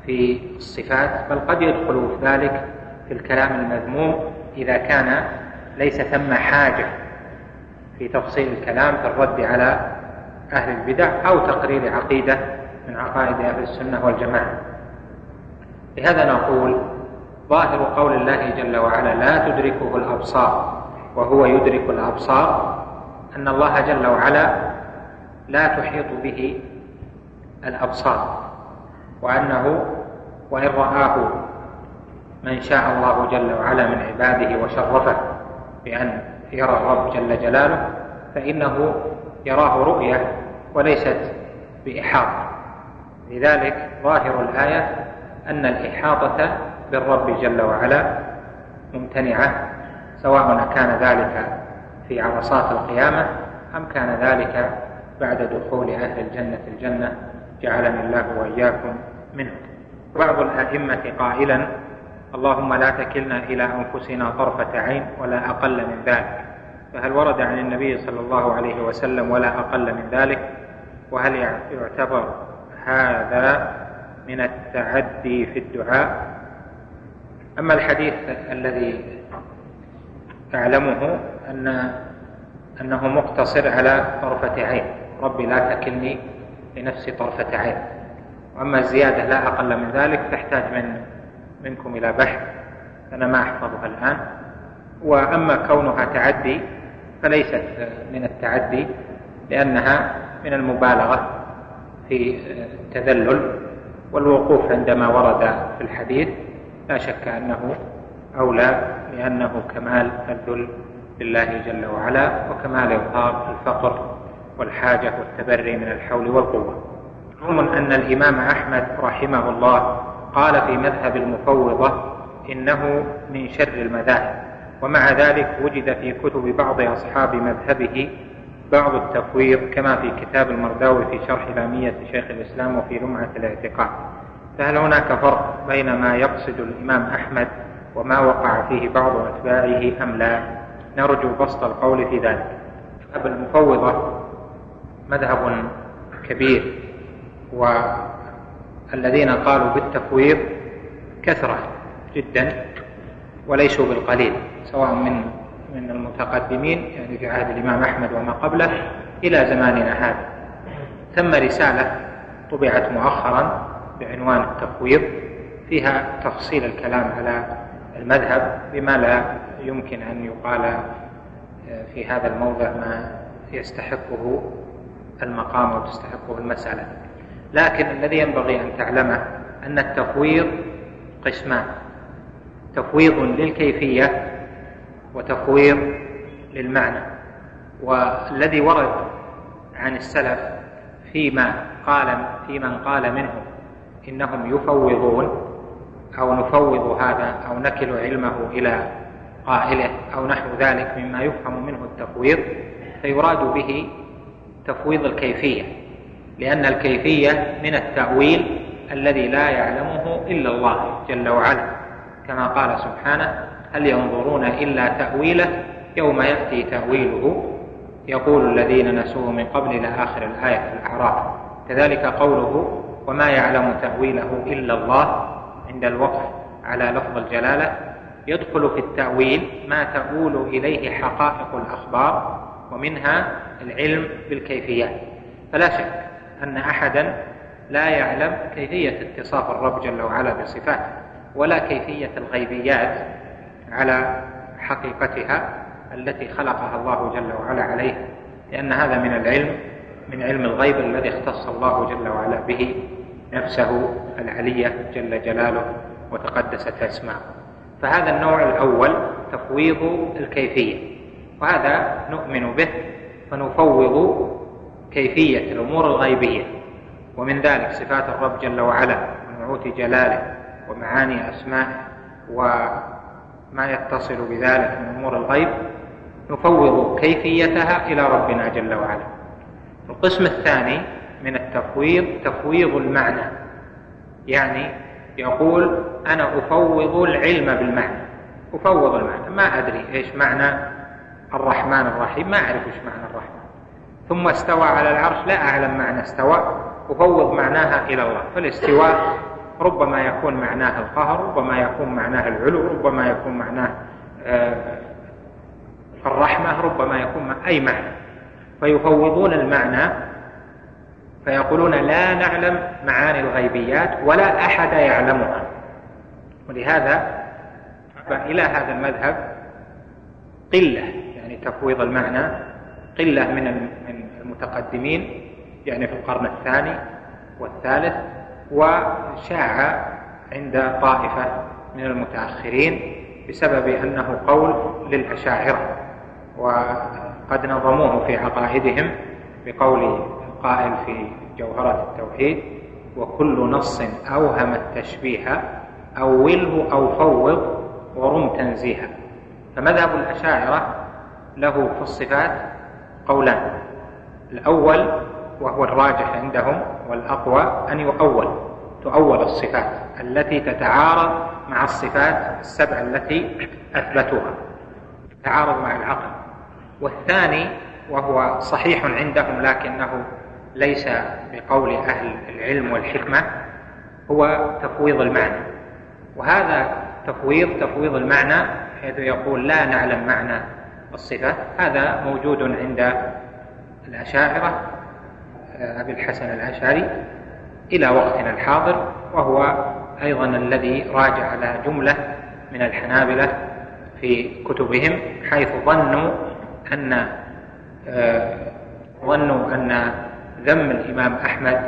S2: في الصفات، بل قد يدخل في ذلك في الكلام المذموم إذا كان ليس ثم حاجة في تفصيل الكلام في الرد على أهل البدع أو تقرير عقيدة من عقائد أهل السنة والجماعة. لهذا نقول ظاهر قول الله جل وعلا لا تدركه الأبصار وهو يدرك الأبصار أن الله جل وعلا لا تحيط به الأبصار، وأنه وإن رآه من شاء الله جل وعلا من عباده وشرفه بأن يرى الرب جل جلاله فإنه يراه رؤية وليست بإحاطة. لذلك ظاهر الآية أن الإحاطة بالرب جل وعلا ممتنعة، سواء كان ذلك في عرصات القيامة أم كان ذلك بعد دخول أهل الجنة الجنة، جعلني الله وإياكم منه. بعض الأئمة قائلا اللهم لا تكلنا إلى أنفسنا طرفة عين ولا أقل من ذلك، فهل ورد عن النبي صلى الله عليه وسلم ولا أقل من ذلك؟ وهل يعتبر هذا من التعدي في الدعاء؟ أما الحديث الذي أعلمه أنه مقتصر على طرفة عين، ربي لا تكلني لنفسي طرفة عين، وأما الزيادة لا أقل من ذلك تحتاج منكم إلى بحث، أنا ما أحفظها الآن. وأما كونها تعدي فليست من التعدي، لأنها من المبالغة في التذلل، والوقوف عندما ورد في الحديث لا شك أنه أولى، لأنه كمال الذل لله جل وعلا وكمال إظهار الفقر والحاجة والتبري من الحول والقوة. رغم أن الإمام أحمد رحمه الله قال في مذهب المفوضة إنه من شر المذاهب، ومع ذلك وجد في كتب بعض أصحاب مذهبه بعض التفويض كما في كتاب المرداوي في شرح لامية شيخ الإسلام وفي لمعة الاعتقاد. فهل هناك فرق بين ما يقصد الإمام أحمد وما وقع فيه بعض أتباعه أم لا؟ نرجو بسط القول في ذلك. مذهب المفوضة مذهب كبير، والذين قالوا بالتفويض كثرة جدا وليسوا بالقليل، سواء من المتقدمين يعني في عهد الإمام أحمد وما قبله إلى زماننا هذا. ثم رسالة طبعت مؤخرا بعنوان التفويض فيها تفصيل الكلام على المذهب بما لا يمكن أن يقال في هذا الموضع ما يستحقه المقام وتستحقه المسألة. لكن الذي ينبغي أن تعلمه أن التفويض قسمان: تفويض للكيفية وتفويض للمعنى. والذي ورد عن السلف في من قال منهم إنهم يفوضون أو نفوض هذا أو نكل علمه إلى قائله أو نحو ذلك مما يفهم منه التفويض، فيراد به تفويض الكيفية، لأن الكيفية من التأويل الذي لا يعلمه إلا الله جل وعلا، كما قال سبحانه: هل ينظرون إلا تأويله يوم يأتي تأويله يقول الذين نسوه من قبل إلى آخر الآية في الأعراف. كذلك قوله: وما يعلم تأويله إلا الله، عند الوقف على لفظ الجلالة يدخل في التأويل ما تؤول إليه حقائق الأخبار، ومنها العلم بالكيفيات. فلا شك أن أحدا لا يعلم كيفية اتصاف الرب جل وعلا بصفاته، ولا كيفية الغيبيات على حقيقتها التي خلقها الله جل وعلا عليها، لأن هذا من علم الغيب الذي اختص الله جل وعلا به نفسه العلية جل جلاله وتقدست أسماؤه. فهذا النوع الأول تفويض الكيفية، وهذا نؤمن به، فنفوض كيفية الأمور الغيبية، ومن ذلك صفات الرب جل وعلا ونعوت جلاله ومعاني أسمائه وما يتصل بذلك من أمور الغيب، نفوض كيفيتها إلى ربنا جل وعلا. القسم الثاني من التفويض تفويض المعنى، يعني يقول أنا أفوض العلم بالمعنى، أفوض المعنى، ما أدري إيش معنى الرحمن الرحيم، ما أعرف إيش معنى الرحمن، ثم استوى على العرش، لا أعلم معنى استوى، أفوض معناها إلى الله. فالاستواء ربما يكون معناه القهر، ربما يكون معناه العلو، ربما يكون معناه الرحمة، ربما يكون أي معنى، فيفوضون المعنى فيقولون لا نعلم معاني الغيبيات ولا أحد يعلمها. ولهذا إلى هذا المذهب قلة، يعني تفويض المعنى قلة من المتقدمين، يعني في القرن الثاني والثالث، وشاع عند طائفة من المتأخرين بسبب أنه قول للأشاعرة، وقد نظموه في عقائدهم بقول القائل في جوهرة التوحيد: وكل نص أوهم التشبيه أوله أو فوض ورم تنزيها. فمذهب الأشاعرة له في الصفات قولان: الأول وهو الراجح عندهم والأقوى أن تؤول الصفات التي تتعارض مع الصفات السبع التي أثبتوها، تتعارض مع العقل. والثاني وهو صحيح عندهم لكنه ليس بقول أهل العلم والحكمة، هو تفويض المعنى. وهذا تفويض المعنى حيث يقول لا نعلم معنى الصفات، هذا موجود عند الأشاعرة أبي الحسن الأشعري إلى وقتنا الحاضر، وهو أيضا الذي راجع على جملة من الحنابلة في كتبهم، حيث ظنوا أن ذم الإمام أحمد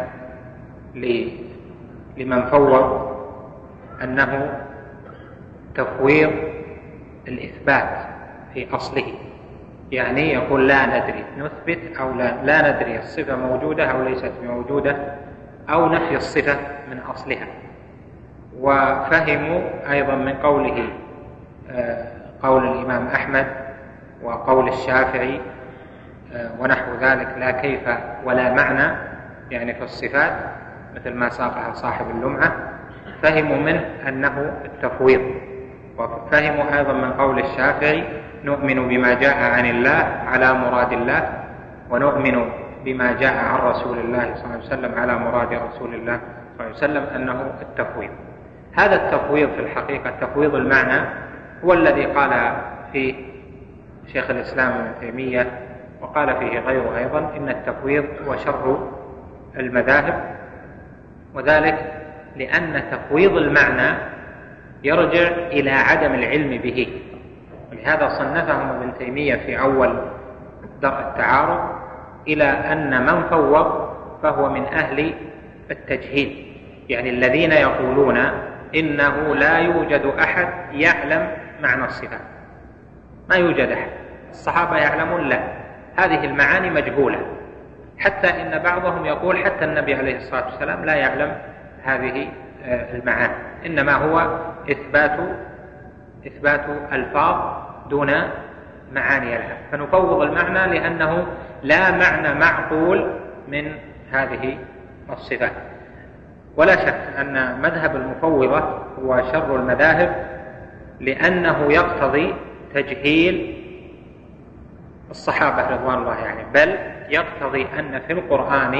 S2: لمن فوض أنه تفويض الإثبات في أصله، يعني يقول لا ندري، نثبت أو لا ندري الصفة موجودة أو ليست موجودة، أو نفي الصفة من أصلها. وفهموا أيضا من قوله قول الإمام أحمد وقول الشافعي ونحو ذلك: لا كيف ولا معنى، يعني في الصفات، مثل ما ساقها صاحب اللمعة، فهموا منه أنه التفويض. وفهموا أيضا من قول الشافعي: نؤمن بما جاء عن الله على مراد الله، ونؤمن بما جاء عن رسول الله صلى الله عليه وسلم على مراد رسول الله صلى الله عليه وسلم، أنه التفويض. هذا التفويض في الحقيقة تفويض المعنى هو الذي قال فيه شيخ الإسلام ابن تيمية، وقال فيه غيره أيضا: إن التفويض هو شر المذاهب، وذلك لأن تفويض المعنى يرجع إلى عدم العلم به. ولهذا صنفهم ابن تيمية في أول درء التعارض إلى أن من فوض فهو من أهل التجهيل، يعني الذين يقولون إنه لا يوجد أحد يعلم معنى الصفات، ما يوجد أحد. الصحابة يعلمون؟ لا، هذه المعاني مجهولة، حتى إن بعضهم يقول حتى النبي عليه الصلاة والسلام لا يعلم هذه المعاني، إنما هو إثبات ألفاظ دون معاني لها. فنفوض المعنى لأنه لا معنى معقول من هذه الصفات. ولا شك أن مذهب المفوضة هو شر المذاهب، لأنه يقتضي تجهيل الصحابة رضوان الله عليهم، بل يقتضي أن في القرآن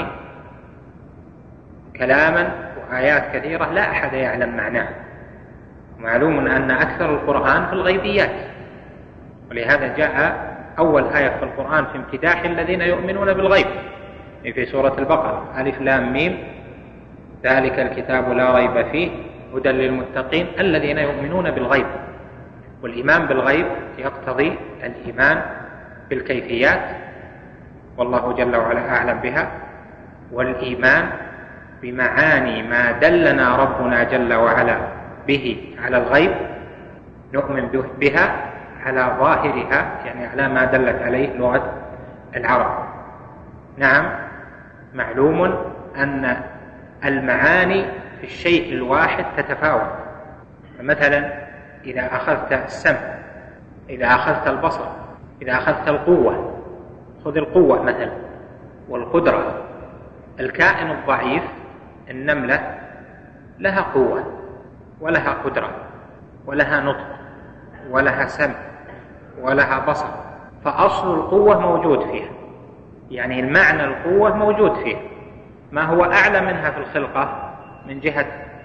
S2: كلاما وآيات كثيرة لا أحد يعلم معناه. معلوم أن أكثر القرآن في الغيبيات، ولهذا جاء أول آية في القرآن في امتداح الذين يؤمنون بالغيب في سورة البقرة: ألف لام ميم ذلك الكتاب لا ريب فيه هدى للمتقين الذين يؤمنون بالغيب. والإيمان بالغيب يقتضي الإيمان بالكيفيات، والله جل وعلا أعلم بها، والإيمان بمعاني ما دلنا ربنا جل وعلا به على الغيب، نؤمن بها على ظاهرها، يعني على ما دلت عليه لغة العرب. نعم، معلوم أن المعاني في الشيء الواحد تتفاوت. فمثلا إذا أخذت السمع، إذا أخذت البصر، إذا أخذت القوة، خذ القوة مثلا والقدرة. الكائن الضعيف النملة لها قوة ولها قدرة ولها نطق ولها سمع ولها بصر، فأصل القوة موجود فيها، يعني المعنى القوة موجود فيها. ما هو أعلى منها في الخلقة من جهة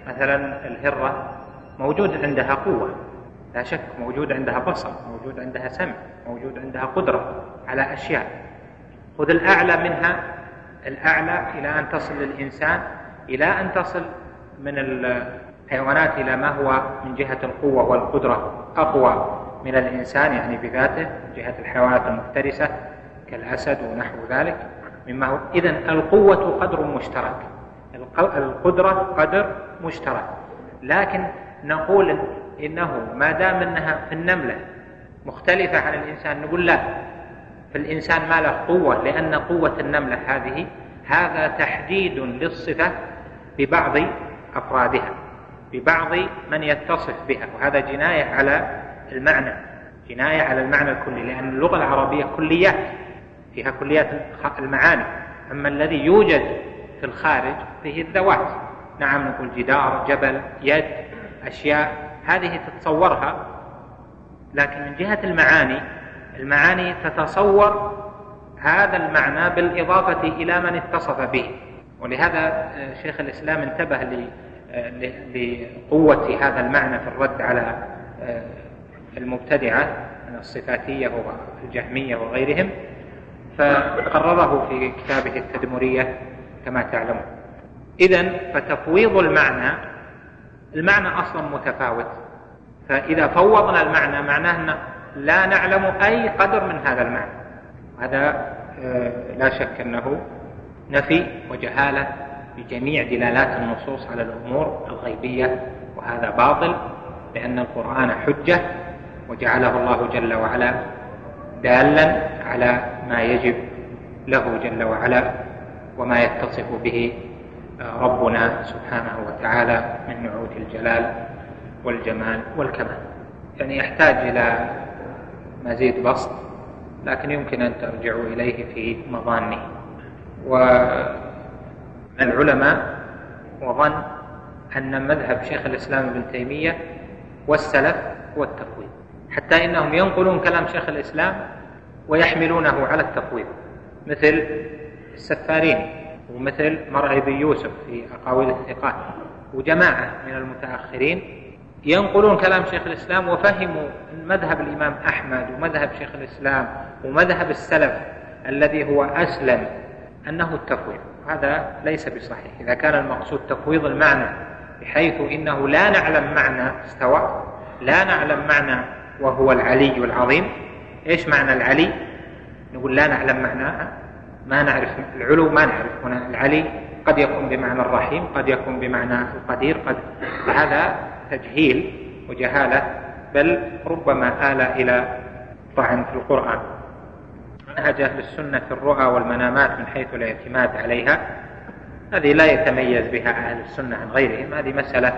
S2: مثلا الهرة موجود عندها قوة لا شك، موجود عندها بصر، موجود عندها سمع، موجود عندها قدرة على أشياء. خذ الأعلى منها، الأعلى إلى أن تصل للإنسان، إلى أن تصل من الحيوانات إلى ما هو من جهة القوة والقدرة أقوى من الإنسان يعني بذاته، من جهة الحيوانات المفترسة كالأسد ونحو ذلك مما هو. إذن القوة قدر مشترك، القدرة قدر مشترك، لكن نقول إنه ما دام أنها في النملة مختلفة عن الإنسان نقول لا، في الإنسان ما له قوة، لأن قوة النملة هذا تحديد للصفة ببعض أفرادها، ببعض من يتصف بها، وهذا جناية على المعنى، جناية على المعنى الكلي، لأن اللغة العربية كليات، فيها كليات المعاني. أما الذي يوجد في الخارج فيه الذوات، نعم نقول جدار، جبل، يد، أشياء هذه تتصورها، لكن من جهة المعاني تتصور هذا المعنى بالإضافة إلى من اتصف به. ولهذا شيخ الإسلام انتبه لقوة هذا المعنى في الرد على المبتدعة من الصفاتية والجهمية وغيرهم، فقرره في كتابه التدمرية كما تعلمون. إذن فتفويض المعنى أصلا متفاوت، فإذا فوضنا المعنى معناه أن لا نعلم أي قدر من هذا المعنى، هذا لا شك أنه نفي وجهالة بجميع دلالات النصوص على الأمور الغيبية، وهذا باطل، لأن القرآن حجة وجعله الله جل وعلا دالا على ما يجب له جل وعلا وما يتصف به ربنا سبحانه وتعالى من نعوت الجلال والجمال والكمال. يعني يحتاج إلى مزيد بسط، لكن يمكن أن ترجعوا إليه في مظانه. والعلماء وظن أن مذهب شيخ الإسلام ابن تيمية والسلف هو التفويض، حتى إنهم ينقلون كلام شيخ الإسلام ويحملونه على التفويض، مثل السفارين ومثل مرعي بن يوسف في أقاويل الثقات، وجماعة من المتأخرين ينقلون كلام شيخ الإسلام وفهموا مذهب الإمام أحمد ومذهب شيخ الإسلام ومذهب السلف الذي هو أسلم أنه التفويض. هذا ليس بصحيح. إذا كان المقصود تفويض المعنى بحيث إنه لا نعلم معنى استوى، لا نعلم معنى وهو العلي العظيم. إيش معنى العلي؟ نقول لا نعلم معناها، ما نعرف العلو، ما نعرف هنا العلي قد يكون بمعنى الرحيم، قد يكون بمعنى القدير، هذا تجهيل وجهالة، بل ربما آل إلى طعن في القرآن. منهج أهل السنة في الرؤى والمنامات من حيث الاعتماد عليها، هذه لا يتميز بها أهل السنة عن غيرهم، هذه مسألة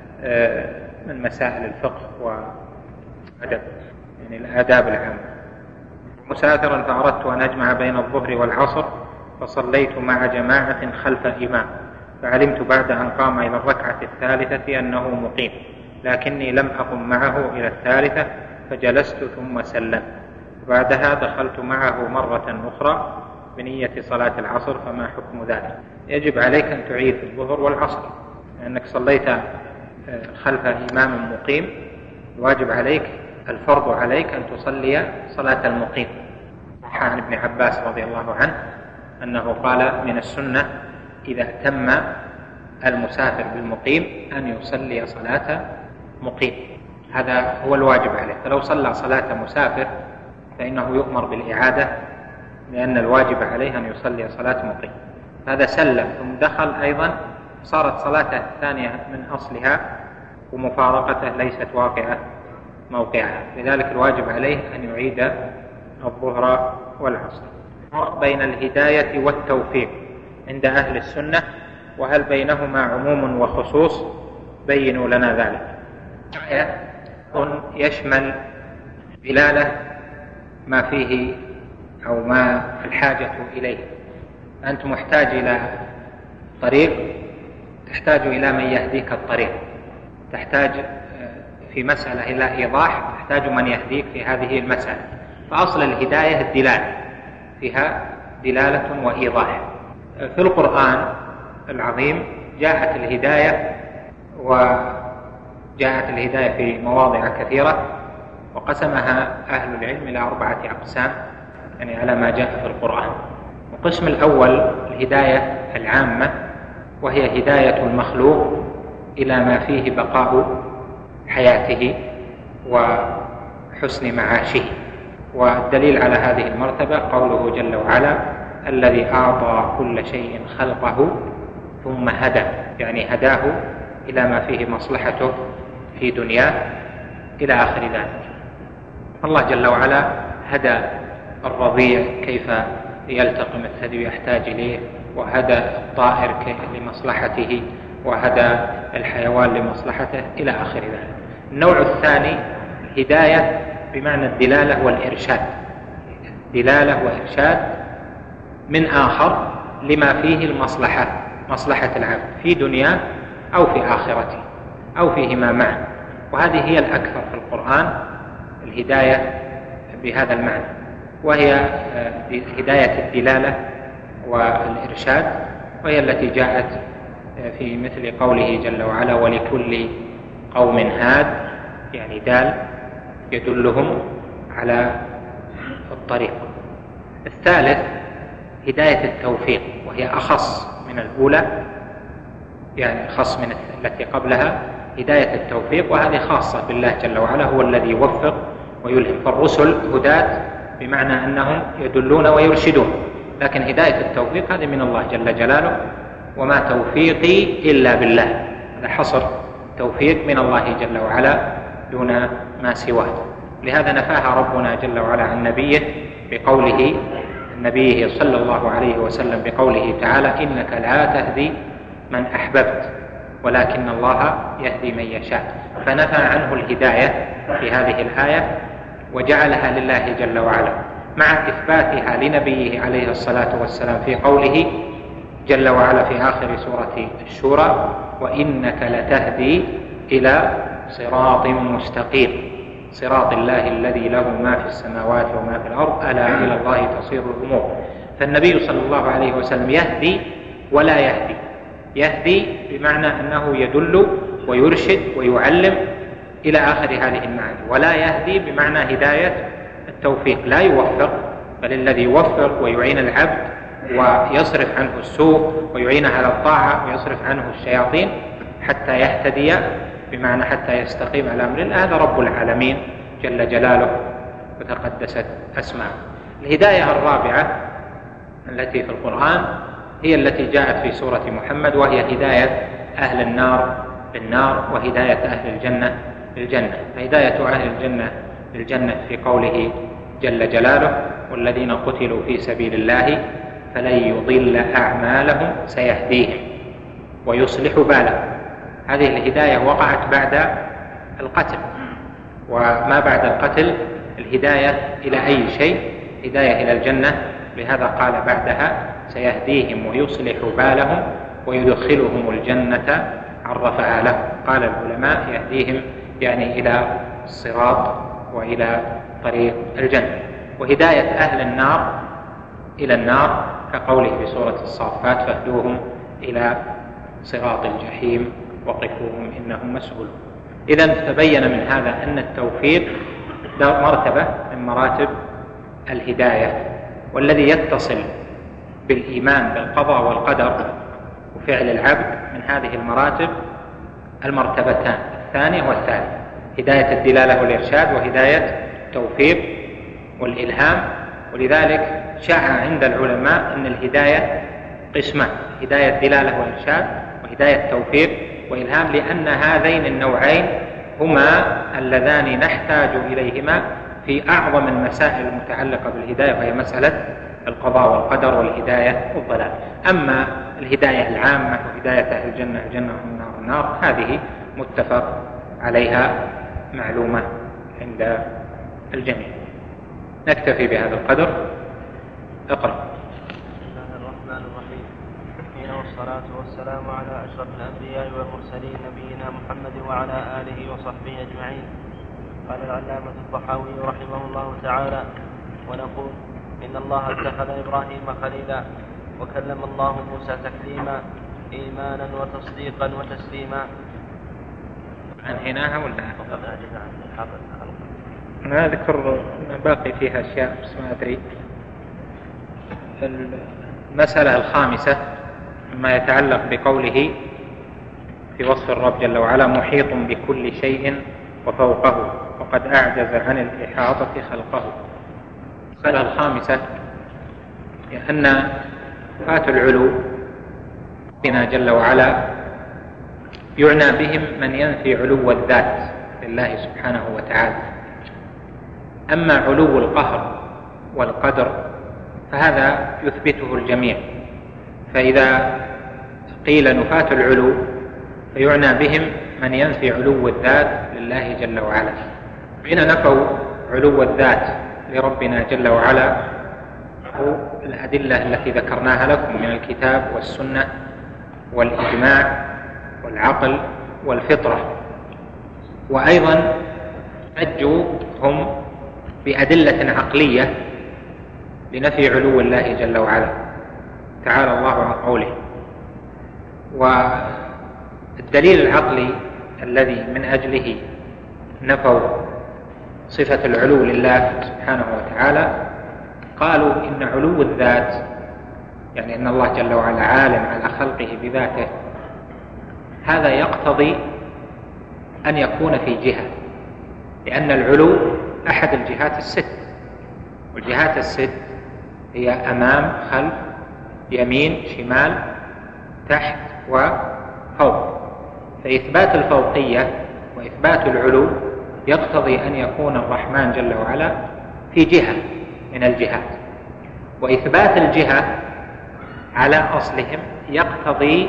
S2: من مسائل الفقه وأدب، يعني الآداب العامة. مسافرا فأردت أن أجمع بين الظهر والعصر فصليت مع جماعة خلف إمام، فعلمت بعد أن قام إلى الركعة الثالثة أنه مقيم، لكني لم أقم معه إلى الثالثة فجلست ثم سلم، وبعدها دخلت معه مرة أخرى بنية صلاة العصر، فما حكم ذلك؟ يجب عليك أن تعيد الظهر والعصر، لأنك صليت خلف إمام مقيم، الواجب عليك، الفرض عليك أن تصلي صلاة المقيم. عن ابن عباس رضي الله عنه أنه قال من السنة إذا تم المسافر بالمقيم أن يصلي صلاة مقيم، هذا هو الواجب عليه. فلو صلى صلاة مسافر فإنه يؤمر بالإعادة، لأن الواجب عليه أن يصلي صلاة مقيم. هذا سلم ثم دخل أيضا، صارت صلاته الثانية من أصلها ومفارقته ليست واقعة موقعها، لذلك الواجب عليه أن يعيد الظهر والعصر. الفرق بين الهداية والتوفيق عند أهل السنة، وهل بينهما عموم وخصوص؟ بينوا لنا ذلك. يشمل دلالة ما فيه أو ما الحاجة إليه. أنت محتاج إلى طريق، تحتاج إلى من يهديك الطريق، تحتاج في مسألة إلى إيضاح، تحتاج من يهديك في هذه المسألة. فأصل الهداية الدلالة، فيها دلالة وإيضاح. في القرآن العظيم جاءت الهداية وجاءت الهداية في مواضع كثيرة، وقسمها أهل العلم إلى 4 أقسام يعني على ما جاء في القرآن. القسم الأول الهداية العامة، وهي هداية المخلوق إلى ما فيه بقاء حياته وحسن معاشه. والدليل على هذه المرتبة قوله جل وعلا: الذي أعطى كل شيء خلقه ثم هدى، يعني هداه إلى ما فيه مصلحته في دنياه إلى آخر ذلك. الله جل وعلا هدى الرضيع كيف يلتقم الثدي ويحتاج إليه، وهدى الطائر لمصلحته، وهدى الحيوان لمصلحته إلى آخر ذلك. النوع الثاني الهداية بمعنى الدلالة والإرشاد، دلالة وإرشاد من آخر لما فيه المصلحة، مصلحة العبد في دنياه أو في آخرته أو فيهما معا. وهذه هي الأكثر في القرآن الهداية بهذا المعنى، وهي هداية الدلالة والإرشاد، وهي التي جاءت في مثل قوله جل وعلا: ولكل قوم هاد، يعني دال يدلهم على الطريق. الثالث هداية التوفيق، وهي أخص من الأولى، يعني أخص من التي قبلها، هداية التوفيق، وهذه خاصة بالله جل وعلا، هو الذي يوفق ويلهم. فالرسل هداة بمعنى أنهم يدلون ويرشدون، لكن هداية التوفيق هذه من الله جل جلاله: وما توفيقي إلا بالله. هذا حصر توفيق من الله جل وعلا دون ما سواه. لهذا نفاها ربنا جل وعلا عن نبيه بقوله، نبيه صلى الله عليه وسلم بقوله تعالى: إنك لا تهدي من أحببت ولكن الله يهدي من يشاء. فنفى عنه الهداية في هذه الآية وجعلها لله جل وعلا، مع إثباتها لنبيه عليه الصلاة والسلام في قوله جل وعلا في آخر سورة الشورى: وإنك لتهدي إلى صراط مستقيم، صراط الله الذي له ما في السماوات وما في الأرض، ألا إلى الله تصير الأمور. فالنبي صلى الله عليه وسلم يهدي ولا يهدي، يهدي بمعنى أنه يدل ويرشد ويعلم إلى آخر هذه المعاني، ولا يهدي بمعنى هداية التوفيق، لا يوفق، بل الذي يوفق ويعين العبد ويصرف عنه السوء ويعينه على الطاعة ويصرف عنه الشياطين حتى يهتدي، بمعنى حتى يستقيم على أمر الله، هذا رب العالمين جل جلاله وتقدست أسماءه. الهداية الرابعة التي في القرآن هي التي جاءت في سورة محمد، وهي هداية أهل النار بالنار وهداية أهل الجنة بالجنة. فهداية أهل الجنة بالجنة في قوله جل جلاله: والذين قتلوا في سبيل الله فلن يضل أعمالهم سيهديهم ويصلح بالهم. هذه الهداية وقعت بعد القتل، وما بعد القتل الهداية إلى أي شيء؟ هداية إلى الجنة، لهذا قال بعدها: سيهديهم ويصلح بالهم ويدخلهم الجنة عرفها لهم. قال العلماء: يهديهم يعني إلى الصراط وإلى طريق الجنة. وهداية أهل النار إلى النار كقوله في سورة الصافات: فاهدوهم إلى صراط الجحيم وقفوهم إنهم مسؤولون. إذن تبين من هذا أن التوفيق مرتبة من مراتب الهداية، والذي يتصل بالإيمان بالقضاء والقدر وفعل العبد من هذه المراتب المرتبتان، الثانية والثالثة: هداية الدلالة والإرشاد، وهداية التوفيق والإلهام. ولذلك شاع عند العلماء أن الهداية قسمان: هداية دلالة وإرشاد، وهداية توفيق وإلهام، لأن هذين النوعين هما اللذان نحتاج إليهما في أعظم المسائل المتعلقة بالهداية، وهي مسألة القضاء والقدر والهداية والضلال. أما الهداية العامة وهداية أهل الجنة الجنة والنار النار، هذه متفق عليها معلومة عند الجميع. نكتفي بهذا القدر. اقرأ.
S3: بسم الله الرحمن الرحيم. والصلاة والسلام على أشرف الأنبياء والمرسلين نبينا محمد وعلى آله وصحبه أجمعين. قال العلامة الطحاوي رحمه الله تعالى: ونقول إن الله اتخذ إبراهيم خليلا، وكلم الله موسى تكليما، إيمانا وتصديقا وتسليما.
S2: أنهيناها ولا أنا أذكر باقي فيها أشياء بس ما أدري. المسألة الخامسة ما يتعلق بقوله في وصف الرب جل وعلا محيط بكل شيء وفوقه وقد أعجز عن الإحاطة خلقه. المسألة الخامسة أن صفات العلو ربنا جل وعلا يعنى بهم من ينفي علو الذات لله سبحانه وتعالى. أما علو القهر والقدر فهذا يثبته الجميع، فإذا قيل نفاة العلو فيعنى بهم من ينفي علو الذات لله جل وعلا. حين نفوا علو الذات لربنا جل وعلا الأدلة التي ذكرناها لكم من الكتاب والسنة والإجماع والعقل والفطرة، وأيضا حجوا هم بأدلة عقلية لنفي علو الله جل وعلا تعالى الله عن قوله. والدليل العقلي الذي من أجله نفوا صفة العلو لله سبحانه وتعالى قالوا إن علو الذات يعني أن الله جل وعلا عالم على خلقه بذاته، هذا يقتضي أن يكون في جهة، لأن العلو أحد الجهات الست، والجهات الست هي أمام خلف يمين شمال تحت وفوق، فإثبات الفوقية وإثبات العلو يقتضي أن يكون الرحمن جل وعلا في جهة من الجهات، وإثبات الجهة على أصلهم يقتضي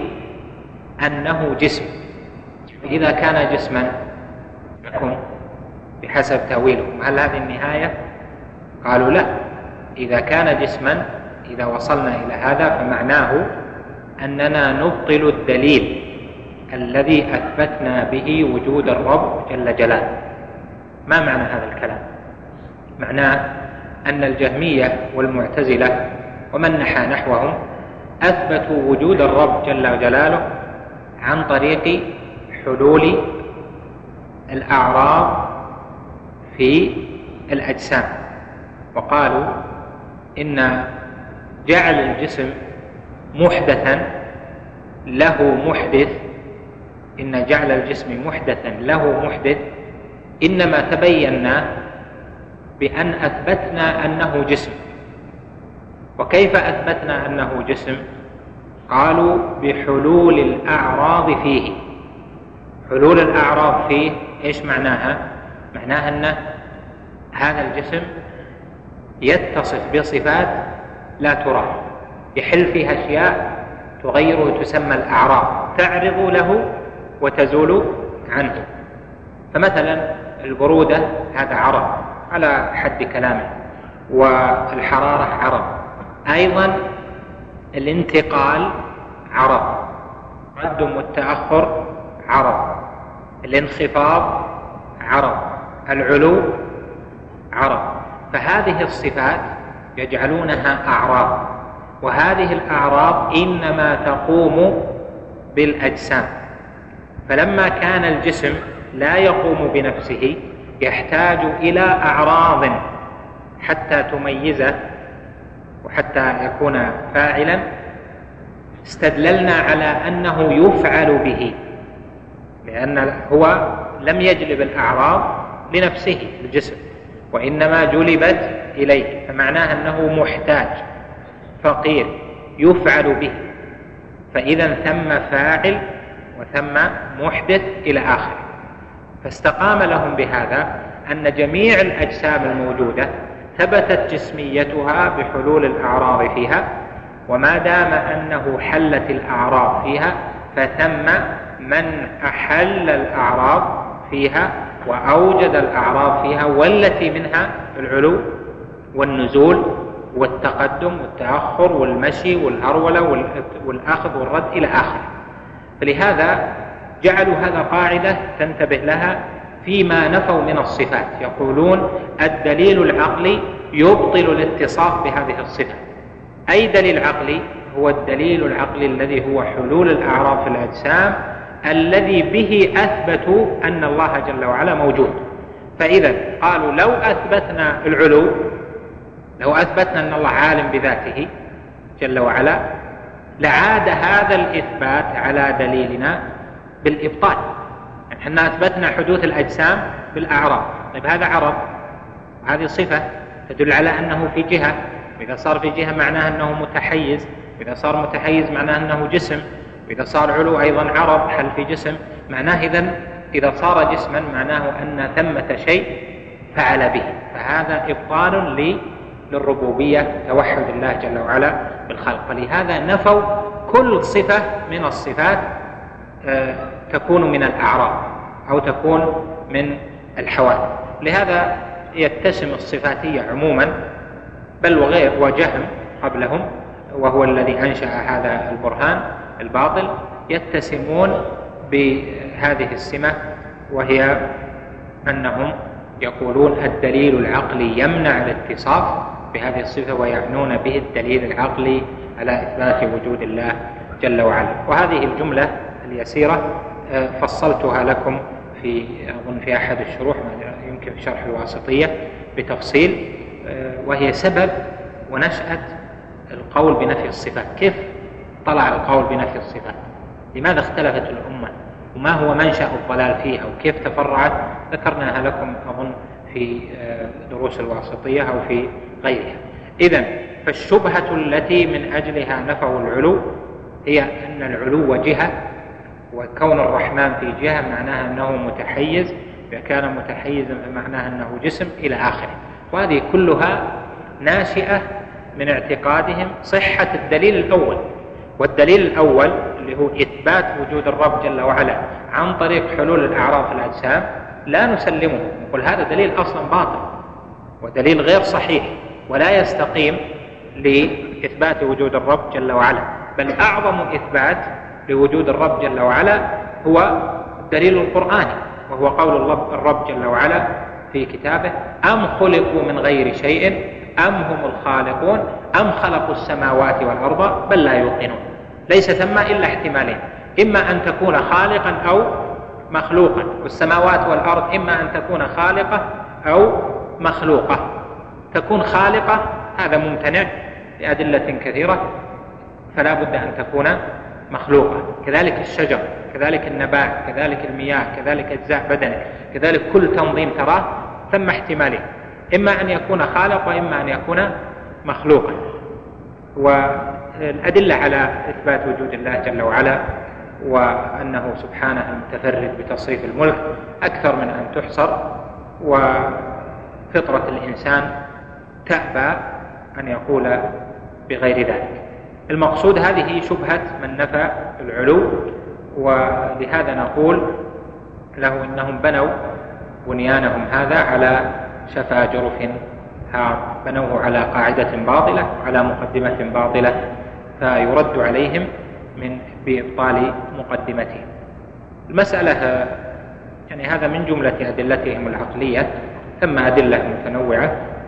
S2: أنه جسم. إذا كان جسما يكون بحسب تأويلهم هل هذه النهاية؟ قالوا لا، إذا كان جسما إذا وصلنا إلى هذا فمعناه أننا نبطل الدليل الذي أثبتنا به وجود الرب جل جلاله. ما معنى هذا الكلام؟ معناه أن الجهمية والمعتزلة ومن نحى نحوهم أثبتوا وجود الرب جل جلاله عن طريق حلول الأعراض في الأجسام، وقالوا إن جعل الجسم محدثا له محدث، إن جعل الجسم محدثا له محدث إنما تبينا بأن أثبتنا أنه جسم. وكيف أثبتنا أنه جسم؟ قالوا بحلول الأعراض فيه. حلول الأعراض فيه إيش معناها؟ معناها أن هذا الجسم يتصف بصفات لا ترى، يحل فيها أشياء تغيره تسمى الأعراض، تعرض له وتزول عنه. فمثلا البرودة هذا عرض على حد كلامه، والحرارة عرض، أيضا الانتقال عرض، التقدم والتأخر عرض، الانخفاض عرض، العلو عرض. فهذه الصفات يجعلونها أعراض، وهذه الأعراض إنما تقوم بالأجسام. فلما كان الجسم لا يقوم بنفسه يحتاج إلى أعراض حتى تميزه وحتى يكون فاعلا، استدللنا على أنه يفعل به، لأن هو لم يجلب الأعراض لنفسه الجسم، وإنما جلبت إليه، فمعناه أنه محتاج فقير يفعل به. فإذا ثم فاعل وثم محدث إلى آخره. فاستقام لهم بهذا أن جميع الأجسام الموجودة ثبتت جسميتها بحلول الأعراض فيها، وما دام أنه حلت الأعراض فيها فثم من أحل الأعراض فيها وأوجد الأعراض فيها، والتي منها العلو والنزول والتقدم والتأخر والمشي والهرولة والأخذ والرد إلى آخره. فلهذا جعلوا هذا قاعدة تنتبه لها فيما نفوا من الصفات، يقولون الدليل العقلي يبطل الاتصاف بهذه الصفة. أي دليل عقلي؟ هو الدليل العقلي الذي هو حلول الأعراض في الأجسام الذي به أثبتوا أن الله جل وعلا موجود. فإذا قالوا لو أثبتنا العلو، لو أثبتنا أن الله عالم بذاته جل وعلا، لعاد هذا الإثبات على دليلنا بالإبطال. يعني احنا أثبتنا حدوث الأجسام بالأعراض، طيب هذا عرض، هذه صفة تدل على أنه في جهة، وإذا صار في جهة معناه أنه متحيز، وإذا صار متحيز معناه أنه جسم، وإذا صار علو أيضا عرض حل في جسم، معناه إذا صار جسما معناه أن ثمة شيء فعل به. فهذا إبطال للربوبية، توحد الله جل وعلا بالخلق. فلهذا نفوا كل صفة من الصفات تكون من الأعراض أو تكون من الحوادث. لهذا يتسم الصفاتية عموما، بل وجهم قبلهم وهو الذي أنشأ هذا البرهان الباطل، يتسمون بهذه السمة، وهي أنهم يقولون الدليل العقلي يمنع الاتصاف بهذه الصفة، ويعنون به الدليل العقلي على إثبات وجود الله جل وعلا. وهذه الجملة اليسيرة فصلتها لكم أظن في أحد الشروح، يمكن في شرح الواسطية بتفصيل، وهي سبب ونشأة القول بنفي الصفات. كيف طلع القول بنفي الصفات؟ لماذا اختلفت الأمة؟ وما هو منشأ الضلال فيها؟ وكيف تفرعت؟ ذكرناها لكم أظن في دروس الواسطية أو في غيرها. إذن فالشبهة التي من أجلها نفوا العلو هي أن العلو جهة، وكون الرحمن في جهة معناها أنه متحيز، إذا كان متحيزا فمعناها أنه جسم إلى آخره. وهذه كلها ناشئة من اعتقادهم صحة الدليل الأول. والدليل الأول اللي هو إثبات وجود الرب جل وعلا عن طريق حلول الأعراض في الأجسام لا نسلمه، نقول هذا دليل أصلا باطل ودليل غير صحيح ولا يستقيم لإثبات وجود الرب جل وعلا. بل أعظم إثبات لوجود الرب جل وعلا هو الدليل القرآني، وهو قول الرب جل وعلا في كتابه: أم خلقوا من غير شيء أم هم الخالقون أم خلقوا السماوات والأرض بل لا يوقنون. ليس ثم إلا احتمالين، إما أن تكون خالقا أو مخلوقا، والسماوات والأرض إما أن تكون خالقة أو مخلوقة. تكون خالقة هذا ممتنع لأدلة كثيرة، فلا بد أن تكون مخلوقة. كذلك الشجر، كذلك النبات، كذلك المياه، كذلك أجزاء بدنك، كذلك كل تنظيم تراه ثم احتمالين، إما أن يكون خالق وإما أن يكون مخلوقا. والأدلة على إثبات وجود الله جل وعلا وأنه سبحانه المتفرد بتصريف الملك أكثر من أن تحصر، وفطرة الإنسان تأبى أن يقول بغير ذلك. المقصود هذه شبهة من نفى العلو، ولهذا نقول له إنهم بنوا بنيانهم هذا على شفا جرف هار، بنوه على قاعدة باطلة على مقدمة باطلة، فيرد عليهم بإبطال مقدمتهم. المسألة يعني هذا من جملة أدلتهم العقلية، ثم أدلة متنوعة،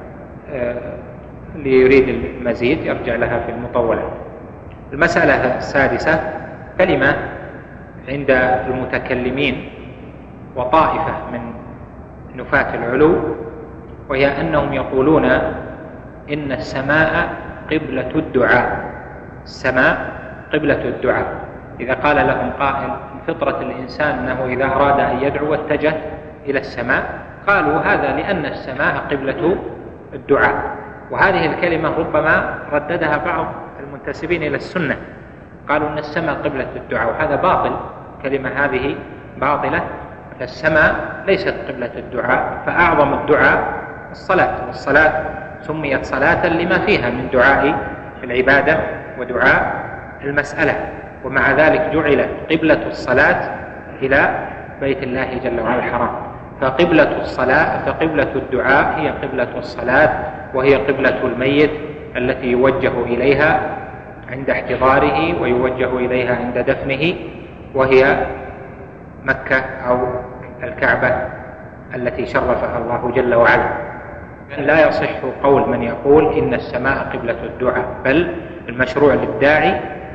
S2: ليريد المزيد يرجع لها في المطولة. المسألة السادسة كلمة عند المتكلمين وطائفة من نفاة العلو، وهي أنهم يقولون إن السماء قبلة الدعاء. السماء قبلة الدعاء. إذا قال لهم قائل فطرة الإنسان أنه إذا أراد أن يدعو اتجه إلى السماء، قالوا هذا لأن السماء قبلة الدعاء. وهذه الكلمة ربما رددها بعض المنتسبين إلى السنة، قالوا أن السماء قبلة الدعاء، وهذا باطل، كلمة هذه باطلة. فالسماء ليست قبلة الدعاء، فأعظم الدعاء الصلاة، والصلاة سميت صلاة لما فيها من دعاء العبادة ودعاء المسألة، ومع ذلك جعلت قبلة الصلاة إلى بيت الله جل وعلا الحرام. فقبلة الدعاء هي قبلة الصلاة، وهي قبلة الميت التي يوجه إليها عند احتضاره ويوجه إليها عند دفنه، وهي مكة أو الكعبة التي شرفها الله جل وعلا. لا يصح قول من يقول إن السماء قبلة الدعاء، بل المشروع للداعي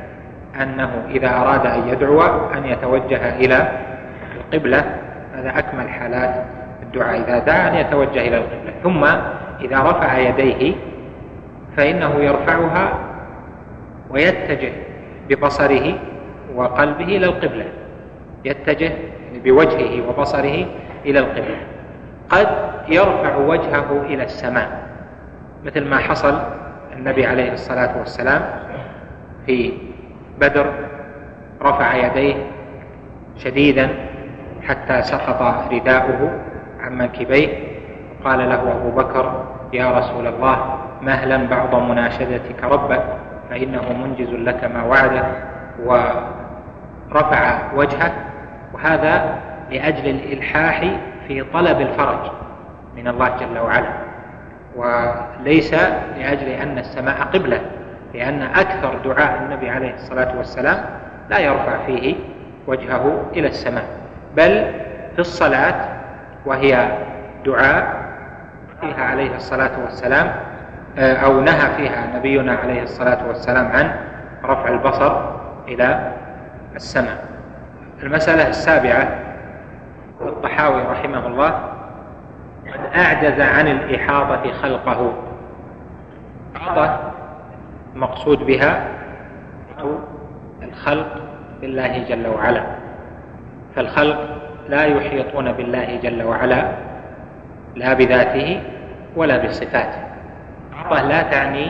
S2: أنه إذا أراد أن يدعو أن يتوجه إلى القبلة، هذا أكمل حالات الدعاء، إذا دعا أن يتوجه إلى القبلة. ثم إذا رفع يديه فإنه يرفعها ويتجه ببصره وقلبه إلى القبلة، يتجه بوجهه وبصره إلى القبلة. قد يرفع وجهه إلى السماء مثل ما حصل النبي عليه الصلاة والسلام في بدر، رفع يديه شديدا حتى سقط رداؤه عن منكبيه، قال له أبو بكر: يا رسول الله، مهلا بعض مناشدتك ربك فإنه منجز لك ما وعده، ورفع وجهه، وهذا لأجل الإلحاح في طلب الفرج من الله جل وعلا، وليس لأجل أن السماء قبلة، لأن أكثر دعاء النبي عليه الصلاة والسلام لا يرفع فيه وجهه إلى السماء، بل في الصلاة، وهي دعاء فيها عليه الصلاة والسلام أو نهى فيها نبينا عليه الصلاة والسلام عن رفع البصر إلى السماء. المسألة السابعة، الطحاوي رحمه الله قد أعجز عن الإحاطة خلقه. الإحاطة مقصود بها الخلق بالله جل وعلا، فالخلق لا يحيطون بالله جل وعلا لا بذاته ولا بصفاته. الإحاطة لا تعني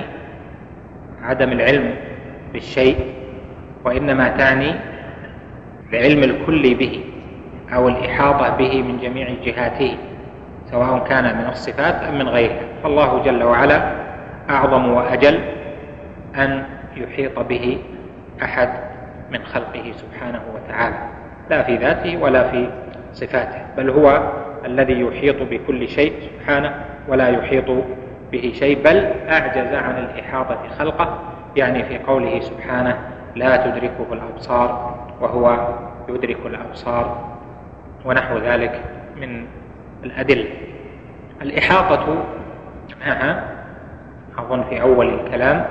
S2: عدم العلم بالشيء، وإنما تعني العلم الكلي به أو الإحاطة به من جميع جهاته، سواء كان من الصفات أم من غيرها. فالله جل وعلا أعظم وأجل أن يحيط به أحد من خلقه سبحانه وتعالى، لا في ذاته ولا في صفاته، بل هو الذي يحيط بكل شيء سبحانه ولا يحيط به شيء، بل أعجز عن الإحاطة خلقه، يعني في قوله سبحانه: لا تدركه الأبصار وهو يدرك الأبصار، ونحو ذلك من الأدلة. الإحاطة معها أظن في أول الكلام،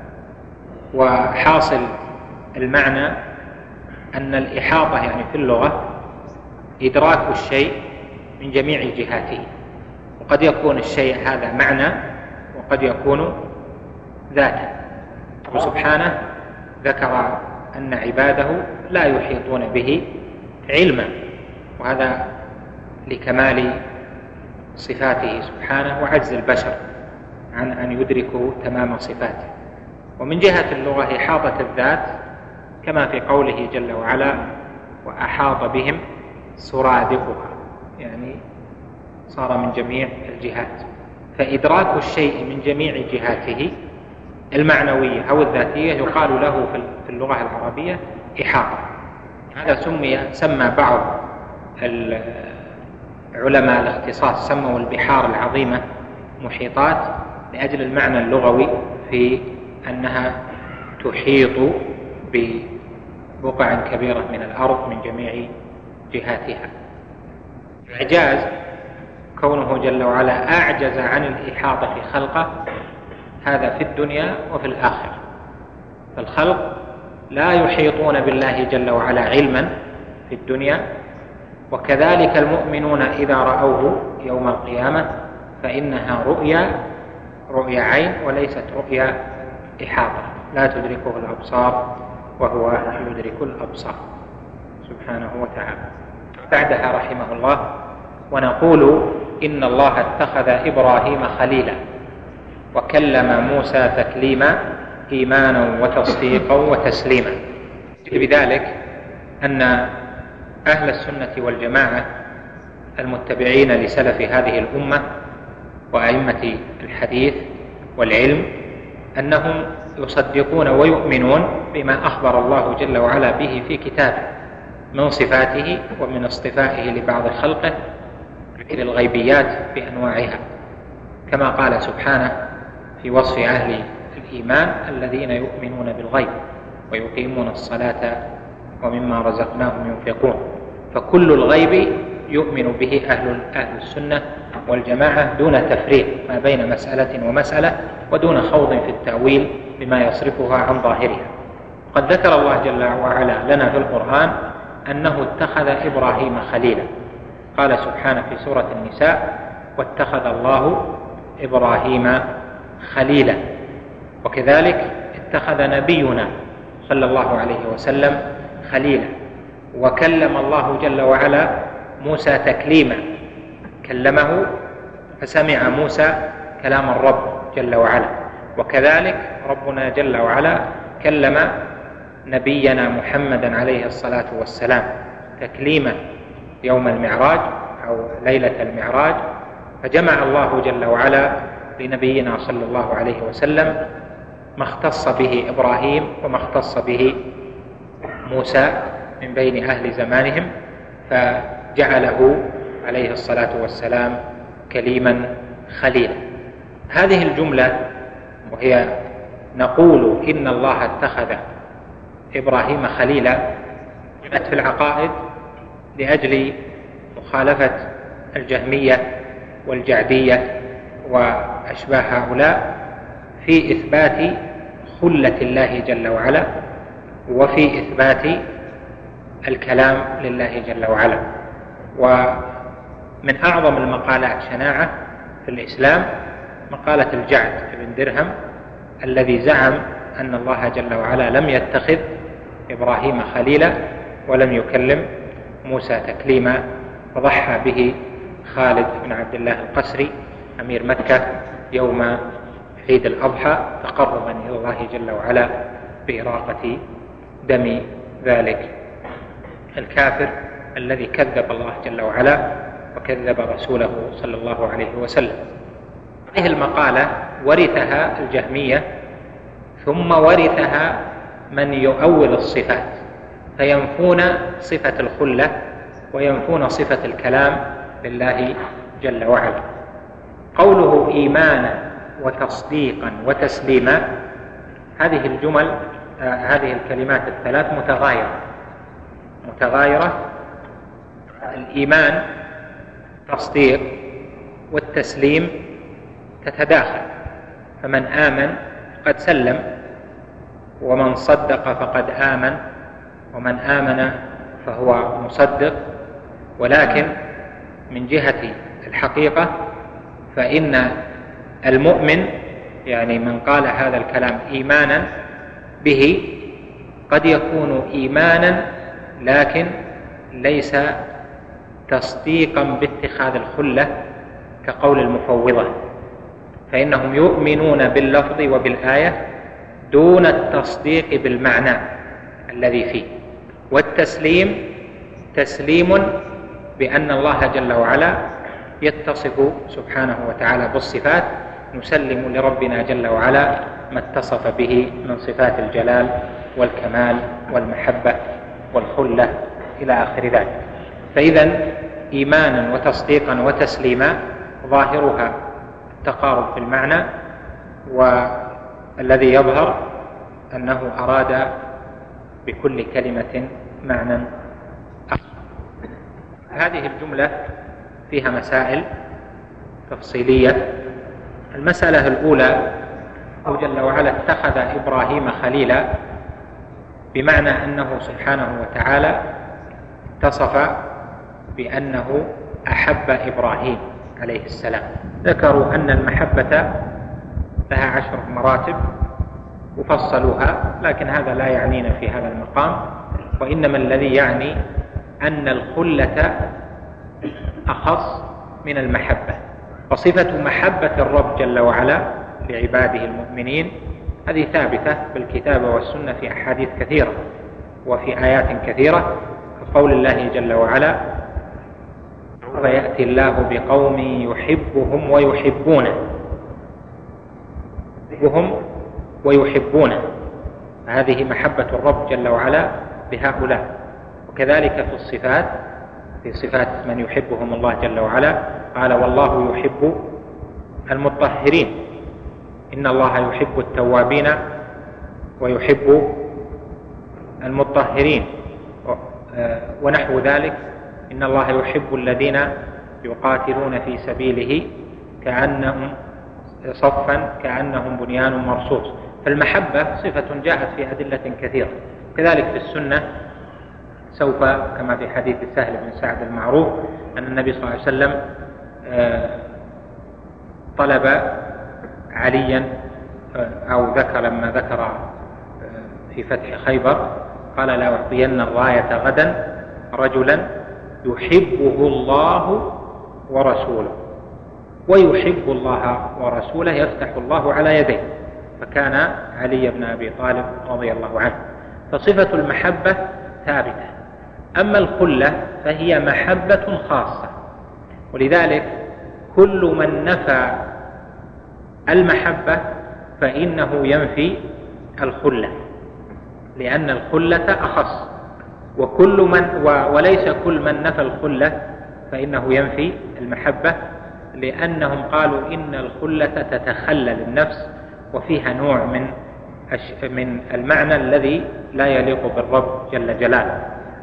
S2: وحاصل المعنى أن الإحاطة يعني في اللغة إدراك الشيء من جميع جهاته، وقد يكون الشيء هذا معنى وقد يكون ذاتا. وسبحانه ذكر أن عباده لا يحيطون به علما، وهذا لكمال صفاته سبحانه وعجز البشر عن أن يدركوا تمام صفاته. ومن جهة اللغة إحاطة الذات كما في قوله جل وعلا: وأحاط بهم سرادقها، يعني صار من جميع الجهات. فإدراك الشيء من جميع جهاته المعنوية أو الذاتية يقال له في اللغة العربية إحاطة. هذا سمى بعض علماء الاختصاص سموا البحار العظيمة محيطات لأجل المعنى اللغوي في أنها تحيط ببقع كبيرة من الأرض من جميع جهاتها. إعجاز كونه جل وعلا أعجز عن الإحاطة في خلقه، هذا في الدنيا وفي الآخرة. فالخلق لا يحيطون بالله جل وعلا علما في الدنيا، وكذلك المؤمنون إذا رأوه يوم القيامة فإنها رؤيا عين وليست رؤيا إحاطة، لا تدركه الأبصار وهو يدرك الأبصار سبحانه وتعالى. بعدها رحمه الله: ونقول إن الله اتخذ إبراهيم خليلا وكلم موسى تكليما إيمانا وتصديقا وتسليما. بذلك أن أهل السنة والجماعة المتبعين لسلف هذه الأمة وأئمة الحديث والعلم أنهم يصدقون ويؤمنون بما أخبر الله جل وعلا به في كتابه من صفاته ومن اصطفائه لبعض خلقه إلى الغيبيات بأنواعها، كما قال سبحانه في وصف أهل الإيمان: الذين يؤمنون بالغيب ويقيمون الصلاة ومما رزقناهم ينفقون. فكل الغيب يؤمن به أهل السنة والجماعة دون تفريق ما بين مسألة ومسألة، ودون خوض في التأويل بما يصرفها عن ظاهرها. وقد ذكر الله جل وعلا لنا في القرآن أنه اتخذ إبراهيم خليلا. قال سبحانه في سورة النساء: واتخذ الله إبراهيم خليلا. وكذلك اتخذ نبينا صلى الله عليه وسلم خليلا. وكلم الله جل وعلا موسى تكليما، كلمه فسمع موسى كلام الرب جل وعلا. وكذلك ربنا جل وعلا كلم نبينا محمدا عليه الصلاة والسلام تكليما يوم المعراج أو ليلة المعراج، فجمع الله جل وعلا لنبينا صلى الله عليه وسلم ما اختص به إبراهيم وما اختص به موسى من بين أهل زمانهم، فجعله عليه الصلاة والسلام كليما خليلا. هذه الجملة وهي نقول إن الله اتخذ إبراهيم خليلا جاءت في العقائد لأجل مخالفة الجهمية والجعدية وأشباه هؤلاء في إثبات خلة الله جل وعلا وفي إثبات الكلام لله جل وعلا. ومن أعظم المقالات شناعة في الإسلام مقالة الجعد بن درهم الذي زعم أن الله جل وعلا لم يتخذ إبراهيم خليلا ولم يكلم موسى تكليما، فضحى به خالد بن عبد الله القسري أمير مكة يوم عيد الأضحى تقربا إلى الله جل وعلا بإراقة دم ذلك الكافر الذي كذب الله جل وعلا وكذب رسوله صلى الله عليه وسلم. هذه المقالة ورثها الجهمية ثم ورثها من يؤول الصفات، فينفون صفة الخلة وينفون صفة الكلام لله جل وعلا. قوله إيمانا وتصديقا وتسليما، هذه الجمل هذه الكلمات الثلاث متغايرة. الإيمان تصديق والتسليم تتداخل، فمن آمن قد سلم، ومن صدق فقد آمن، ومن آمن فهو مصدق. ولكن من جهة الحقيقة فإن المؤمن يعني من قال هذا الكلام إيمانا به قد يكون إيمانا لكن ليس تصديقا باتخاذ الخلة كقول المفوضة، فإنهم يؤمنون باللفظ وبالآية دون التصديق بالمعنى الذي فيه. والتسليم تسليم بأن الله جل وعلا يتصف سبحانه وتعالى بالصفات، نسلم لربنا جل وعلا ما اتصف به من صفات الجلال والكمال والمحبة والخلة إلى آخر ذلك. فإذا إيمانا وتصديقا وتسليما ظاهرها التقارب في المعنى، والذي يظهر أنه أراد بكل كلمة معنى آخر. هذه الجملة فيها مسائل تفصيلية. المسألة الأولى: الله جل وعلا اتخذ إبراهيم خليلا، بمعنى أنه سبحانه وتعالى اتصف بأنه أحب إبراهيم عليه السلام. ذكروا أن المحبة لها 10 مراتب وفصلوها، لكن هذا لا يعنينا في هذا المقام، وإنما الذي يعني أن الخلة أخص من المحبة. وصفة محبة الرب جل وعلا لعباده المؤمنين هذه ثابتة بالكتاب والسنة في أحاديث كثيرة وفي آيات كثيرة، كقول الله جل وعلا: ويأتي الله بقوم يحبهم ويحبونه. هذه محبة الرب جل وعلا لهؤلاء. وكذلك في الصفات، في صفات من يحبهم الله جل وعلا قال: والله يحب المطهرين، إن الله يحب التوابين ويحب المطهرين، ونحو ذلك: إن الله يحب الذين يقاتلون في سبيله كأنهم صفا كأنهم بنيان مرصوص. فالمحبة صفة جاءت في أدلة كثيرة. كذلك في السنة سوف كما في حديث سهل بن سعد المعروف أن النبي صلى الله عليه وسلم طلب عليا أو لما ذكر في فتح خيبر قال لا أعطين الراية غدا رجلا يحبه الله ورسوله ويحب الله ورسوله يفتح الله على يديه، فكان علي بن أبي طالب رضي الله عنه. فصفة المحبة ثابتة. أما الخلة فهي محبة خاصة، ولذلك كل من نفى المحبة فإنه ينفي الخلة، لأن الخلة أخص، وليس كل من نفى الخلة فإنه ينفي المحبة، لأنهم قالوا إن الخلة تتخلل النفس وفيها نوع من المعنى الذي لا يليق بالرب جل جلاله.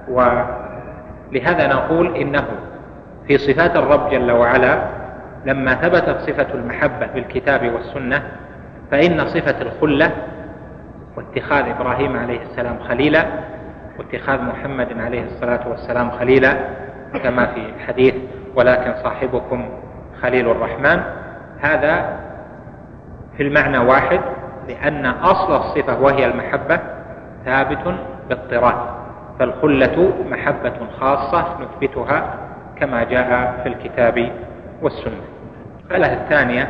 S2: ولهذا نقول إنه في صفات الرب جل وعلا لما ثبتت صفة المحبة بالكتاب والسنة فإن صفة الخلة واتخاذ إبراهيم عليه السلام خليلا واتخاذ محمد عليه الصلاة والسلام خليلا كما في حديث ولكن صاحبكم خليل الرحمن، هذا في المعنى واحد، لأن أصل الصفة وهي المحبة ثابت باضطراد، فالخلة محبة خاصة نثبتها كما جاء في الكتاب والسنة. الحالة الثانية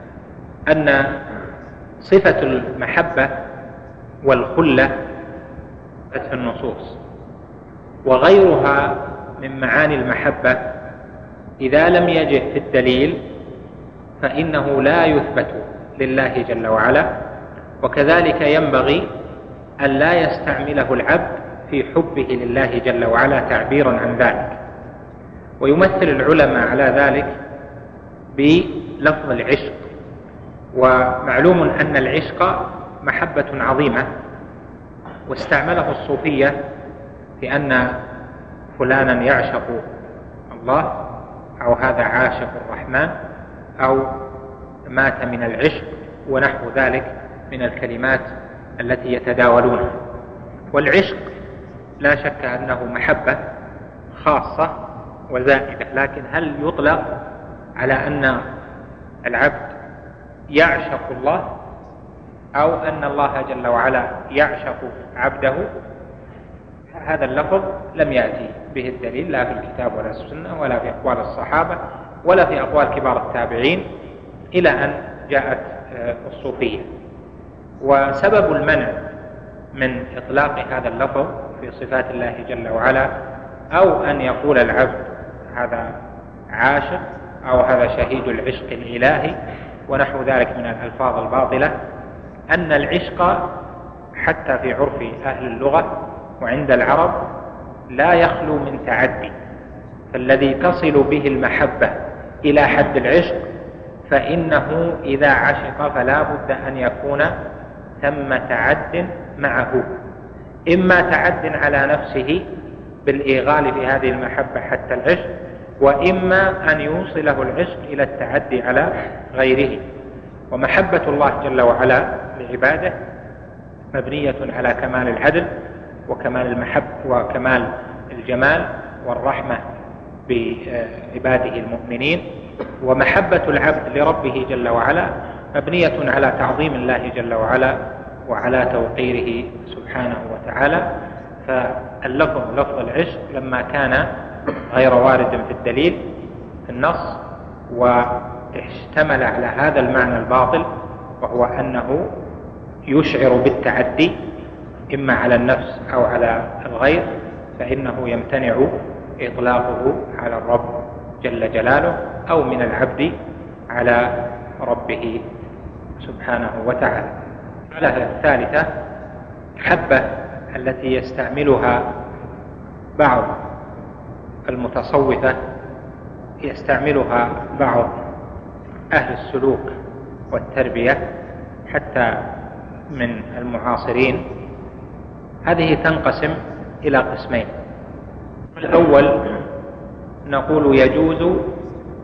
S2: أن صفة المحبة والخلة في النصوص، وغيرها من معاني المحبة إذا لم يجئ في الدليل فإنه لا يثبت لله جل وعلا، وكذلك ينبغي أن لا يستعمله العبد في حبه لله جل وعلا تعبيرا عن ذلك. ويمثل العلماء على ذلك بلفظ العشق، ومعلوم أن العشق محبة عظيمة، واستعمله الصوفية في أن فلانا يعشق الله أو هذا عاشق الرحمن أو مات من العشق ونحو ذلك من الكلمات التي يتداولونها. والعشق لا شك أنه محبة خاصة وزائدة، لكن هل يطلق على أن العبد يعشق الله أو أن الله جل وعلا يعشق عبده؟ هذا اللفظ لم يأتي به الدليل لا في الكتاب ولا السنة ولا في أقوال الصحابة ولا في أقوال كبار التابعين إلى أن جاءت الصوفية. وسبب المنع من إطلاق هذا اللفظ في صفات الله جل وعلا أو أن يقول العبد هذا عاشق أو هذا شهيد العشق الإلهي ونحو ذلك من الألفاظ الباطلة، أن العشق حتى في عرف أهل اللغة وعند العرب لا يخلو من تعدي، فالذي تصل به المحبة إلى حد العشق فإنه إذا عشق فلا بد أن يكون ثم تعد معه، إما تعد على نفسه بالإيغال في هذه المحبة حتى العشق، وإما أن يوصله العشق إلى التعدي على غيره. ومحبة الله جل وعلا لعباده مبنية على كمال العدل وكمال المحبة وكمال الجمال والرحمة بعباده المؤمنين، ومحبة العبد لربه جل وعلا مبنية على تعظيم الله جل وعلا وعلى توقيره سبحانه وتعالى. فاللفظ لفظ العشق لما كان غير وارد في الدليل في النص واشتمل على هذا المعنى الباطل وهو أنه يشعر بالتعدي إما على النفس أو على الغير، فإنه يمتنع إطلاقه على الرب جل جلاله أو من العبد على ربه سبحانه وتعالى. الحالة الثالثة محبة التي يستعملها بعض المتصوفة، يستعملها بعض أهل السلوك والتربية حتى من المعاصرين. هذه تنقسم إلى قسمين. الأول نقول يجوز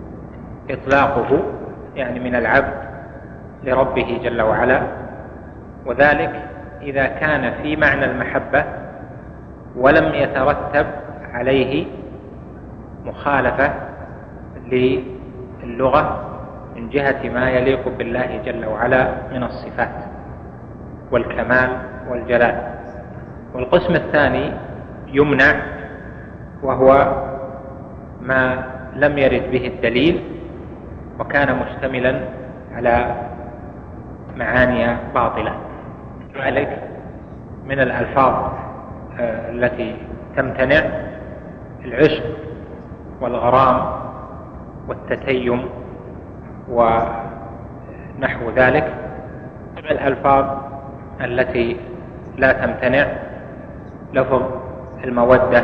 S2: إطلاقه يعني من العبد لربه جل وعلا وذلك إذا كان في معنى المحبة ولم يترتب عليه مخالفة للغة من جهة ما يليق بالله جل وعلا من الصفات والكمال والجلال. والقسم الثاني يمنع، وهو ما لم يرد به الدليل وكان مشتملا على معاني باطلة. ذلك من الألفاظ التي تمتنع العشق والغرام والتتيم ونحو ذلك. الألفاظ التي لا تمتنع لفظ المودة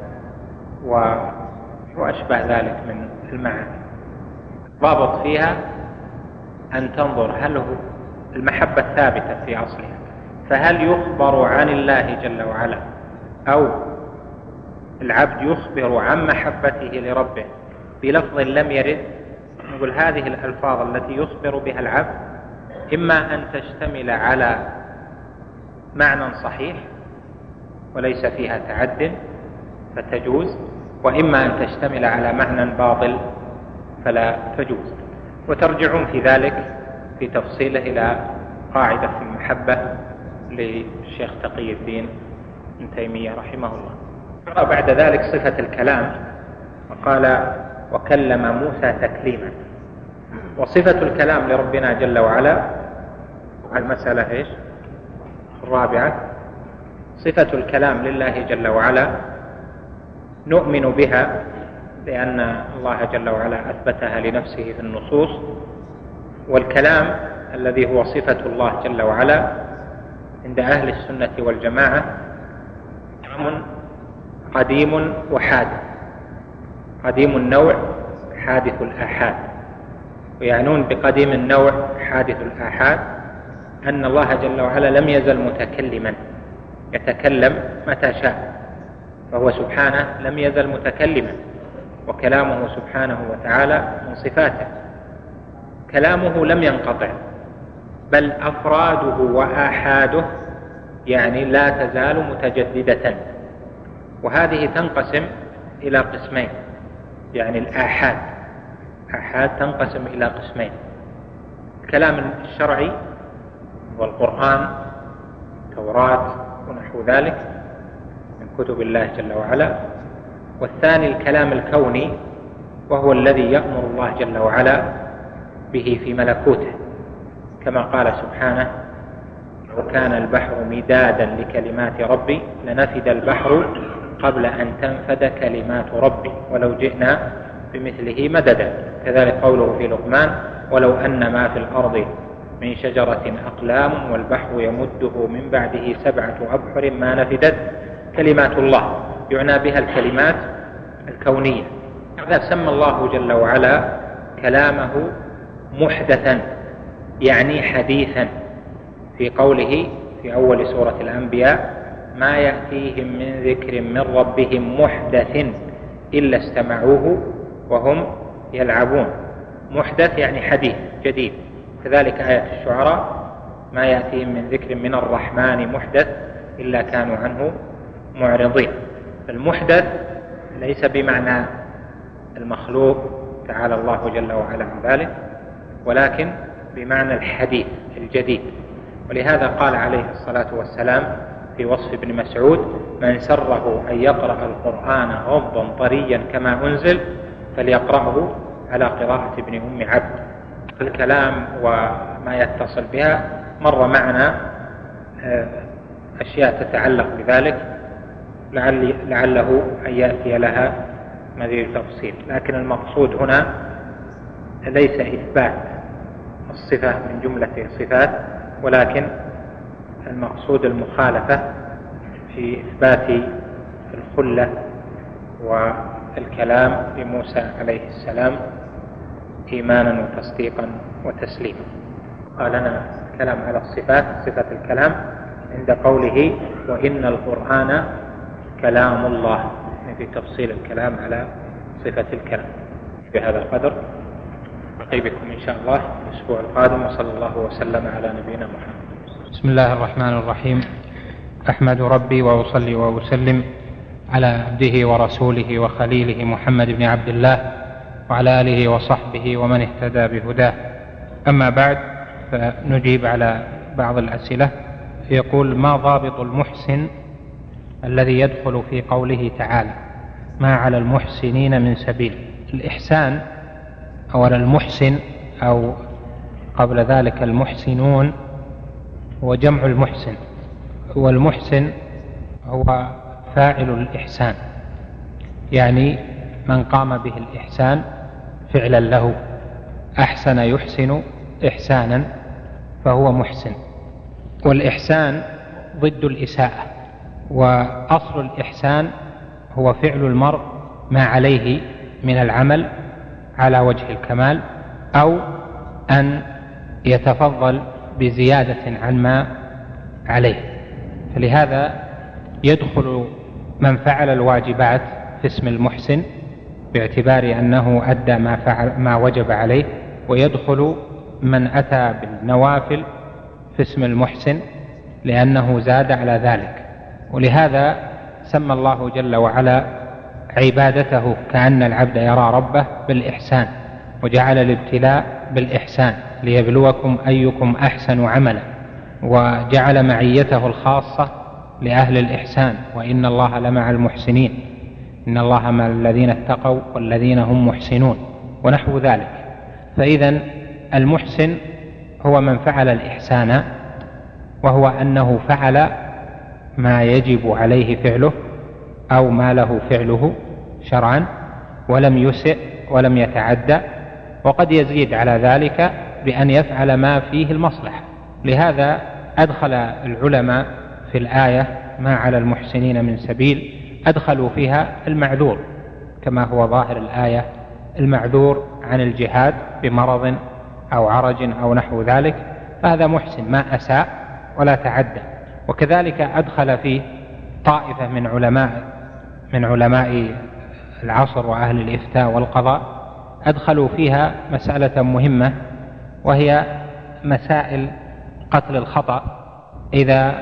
S2: وأشبه ذلك من المعاني. ضابط فيها أن تنظر هل هو المحبة ثابتة في أصلها، فهل يخبر عن الله جل وعلا أو العبد يخبر عن محبته لربه بلفظ لم يرد. نقول هذه الألفاظ التي يخبر بها العبد إما أن تشتمل على معنى صحيح وليس فيها تعد فتجوز، وإما أن تشتمل على معنى باطل فلا تجوز. وترجعون في ذلك في تفصيله إلى قاعدة في المحبة للشيخ تقي الدين ابن تيمية رحمه الله. بعد ذلك صفة الكلام، وقال وكلم موسى تكليما. وصفة الكلام لربنا جل وعلا المسألة إيش؟ الرابعة. صفة الكلام لله جل وعلا نؤمن بها لأن الله جل وعلا أثبتها لنفسه في النصوص. والكلام الذي هو صفة الله جل وعلا عند أهل السنة والجماعة قديم وحادث. قديم النوع حادث الآحاد. ويعنون بقديم النوع حادث الآحاد أن الله جل وعلا لم يزل متكلما يتكلم متى شاء، فهو سبحانه لم يزل متكلما، وكلامه سبحانه وتعالى من صفاته. كلامه لم ينقطع، بل أفراده وآحاده يعني لا تزال متجددة. وهذه تنقسم إلى قسمين، يعني الآحاد تنقسم إلى قسمين: الكلام الشرعي والقرآن التوراة ونحو ذلك من كتب الله جل وعلا. والثاني الكلام الكوني، وهو الذي يأمر الله جل وعلا به في ملكوته، كما قال سبحانه: لو كان البحر مدادا لكلمات ربي لنفد البحر قبل أن تنفد كلمات ربي ولو جئنا بمثله مددا. كذلك قوله في لقمان: ولو أن ما في الأرض من شجرة أقلام والبحر يمده من بعده 7 أبحر ما نفدت كلمات الله. يعنى بها الكلمات الكونية. هذا سمى الله جل وعلا كلامه محدثا، يعني حديثا، في قوله في أول سورة الأنبياء: ما يأتيهم من ذكر من ربهم محدث إلا استمعوه وهم يلعبون. محدث يعني حديث جديد. كذلك آية الشعراء: ما يأتيهم من ذكر من الرحمن محدث إلا كانوا عنه معرضين. المحدث ليس بمعنى المخلوق تعالى الله جل وعلا عن ذلك، ولكن بمعنى الحديث الجديد. ولهذا قال عليه الصلاة والسلام في وصف ابن مسعود: من سره أن يقرأ القرآن غضا طريا كما أنزل فليقرأه على قراءة ابن أم عبد. الكلام وما يتصل بها مر معنا أشياء تتعلق بذلك لعله أن يأتي لها مزيد تفصيل. لكن المقصود هنا ليس إثبات الصفة من جملة الصفات، ولكن المقصود المخالفة في إثبات الخلة والكلام لموسى عليه السلام إيمانا وتصديقا وتسليما. قال لنا الكلام على الصفات، صفة الكلام عند قوله: وإن القرآن كلام الله، في تفصيل الكلام على صفة الكلام. بهذا القدر نلتقي بكم إن شاء الله الأسبوع القادم، وصلى الله وسلم على نبينا محمد. بسم الله الرحمن الرحيم. أحمد ربي وأصلي وأسلم على عبده ورسوله وخليله محمد بن عبد الله وعلى آله وصحبه ومن اهتدى بهداه. أما بعد، فنجيب على بعض الأسئلة. يقول: ما ضابط المحسن الذي يدخل في قوله تعالى: ما على المحسنين من سبيل؟ الإحسان أو المحسن أو قبل ذلك المحسنون هو جمع المحسن، والمحسن هو فاعل الإحسان، يعني من قام به الإحسان فعلا له. أحسن يحسن إحسانا فهو محسن. والإحسان ضد الإساءة، وأصل الإحسان هو فعل المرء ما عليه من العمل على وجه الكمال، أو أن يتفضل بزيادة عن ما عليه. فلهذا يدخل من فعل الواجبات في اسم المحسن باعتبار أنه أدى ما وجب عليه، ويدخل من أتى بالنوافل في اسم المحسن لأنه زاد على ذلك. ولهذا سمى الله جل وعلا عبادته كأن العبد يرى ربه بالإحسان، وجعل الابتلاء بالإحسان ليبلوكم أيكم أحسن عملا، وجعل معيته الخاصة لأهل الإحسان: وإن الله لمع المحسنين، إن الله مع الذين اتقوا والذين هم محسنون، ونحو ذلك. فإذا المحسن هو من فعل الإحسان، وهو أنه فعل ما يجب عليه فعله أو ما له فعله شرعا، ولم يسئ ولم يتعدى، وقد يزيد على ذلك بأن يفعل ما فيه المصلحة. لهذا أدخل العلماء في الآية ما على المحسنين من سبيل، أدخلوا فيها المعذور كما هو ظاهر الآية، المعذور عن الجهاد بمرض أو عرج أو نحو ذلك، فهذا محسن ما أساء ولا تعدى. وكذلك أدخل فيه طائفة من علماء العصر وأهل الإفتاء والقضاء، أدخلوا فيها مسألة مهمة، وهي مسائل قتل الخطأ. إذا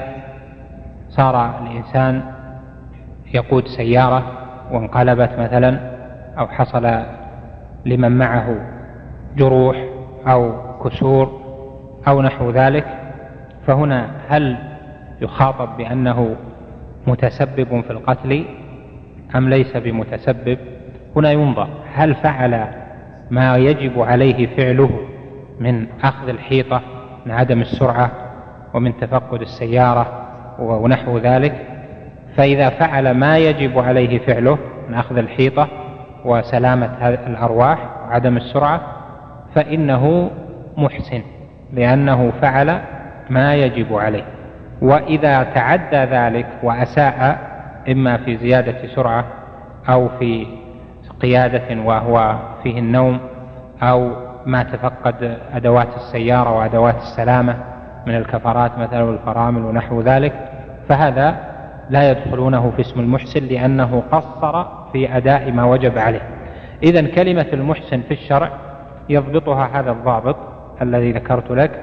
S2: صار الإنسان يقود سيارة وانقلبت مثلا، أو حصل لمن معه جروح أو كسور أو نحو ذلك، فهنا هل يخاطب بأنه متسبب في القتل أم ليس بمتسبب؟ هنا ينظر هل فعل ما يجب عليه فعله من أخذ الحيطة، من عدم السرعة، ومن تفقد السيارة ونحو ذلك. فإذا فعل ما يجب عليه فعله من أخذ الحيطة وسلامة الأرواح وعدم السرعة فإنه محسن، لأنه فعل ما يجب عليه. وإذا تعدى ذلك وأساء، إما في زيادة سرعة أو في قيادة وهو فيه النوم، أو ما تفقد أدوات السيارة وأدوات السلامة من الكفرات مثلا والفرامل ونحو ذلك، فهذا لا يدخلونه في اسم المحسن، لأنه قصر في أداء ما وجب عليه. إذن كلمة المحسن في الشرع يضبطها هذا الضابط الذي ذكرت لك: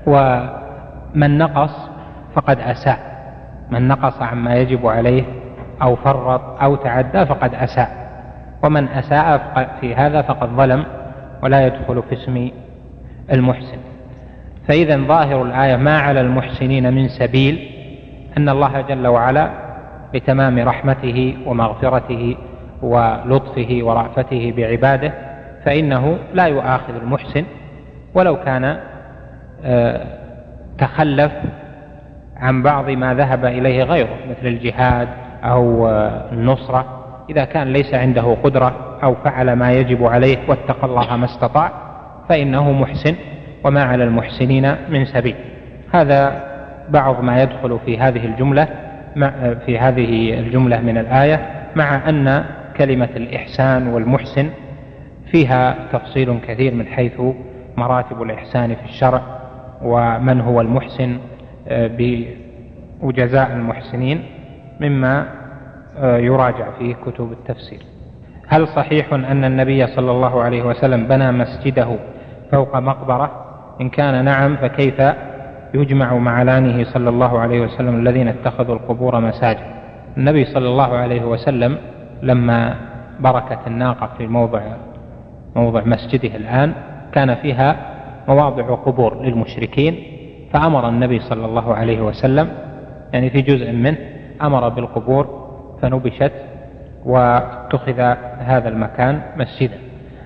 S2: ومن نقص فقد أساء، من نقص عما يجب عليه أو فرط أو تعدى فقد أساء، ومن أساء في هذا فقد ظلم ولا يدخل في اسم المحسن. فإذا ظاهر الآية ما على المحسنين من سبيل، أن الله جل وعلا بتمام رحمته ومغفرته ولطفه ورأفته بعباده فإنه لا يؤاخذ المحسن ولو كان تخلف عن بعض ما ذهب إليه غيره، مثل الجهاد أو النصرة. إذا كان ليس عنده قدرة أو فعل ما يجب عليه واتقى الله ما استطاع فإنه محسن، وما على المحسنين من سبيل. هذا بعض ما يدخل في هذه الجملة من الآية، مع أن كلمة الإحسان والمحسن فيها تفصيل كثير من حيث مراتب الإحسان في الشرع، ومن هو المحسن وجزاء المحسنين، مما يراجع فيه كتب التفسير. هل صحيح أن النبي صلى الله عليه وسلم بنى مسجده فوق مقبرة؟ إن كان نعم فكيف يجمع مع لعنه صلى الله عليه وسلم الذين اتخذوا القبور مساجد. النبي صلى الله عليه وسلم لما بركت الناقة في موضع مسجده الآن كان فيها مواضع قبور للمشركين، فأمر النبي صلى الله عليه وسلم يعني في جزء منه أمر بالقبور فنبشت واتخذ هذا المكان مسجدا.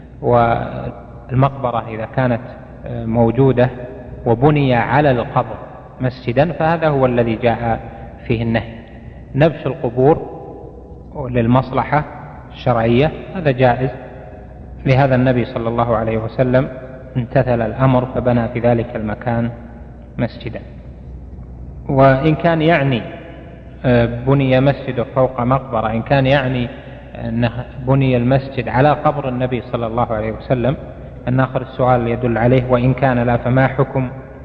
S2: والمقبرة إذا كانت موجودة وبني على القبر مسجدا فهذا هو الذي جاء فيه النهي. نبش القبور للمصلحة الشرعية هذا جائز، لهذا النبي صلى الله عليه وسلم امتثل الأمر فبنى في ذلك المكان مسجدا. وإن كان يعني بني مسجد فوق مقبرة، إن كان يعني أنه بني المسجد على قبر النبي صلى الله عليه وسلم، أن آخر السؤال يدل عليه وإن كان لا فما حكم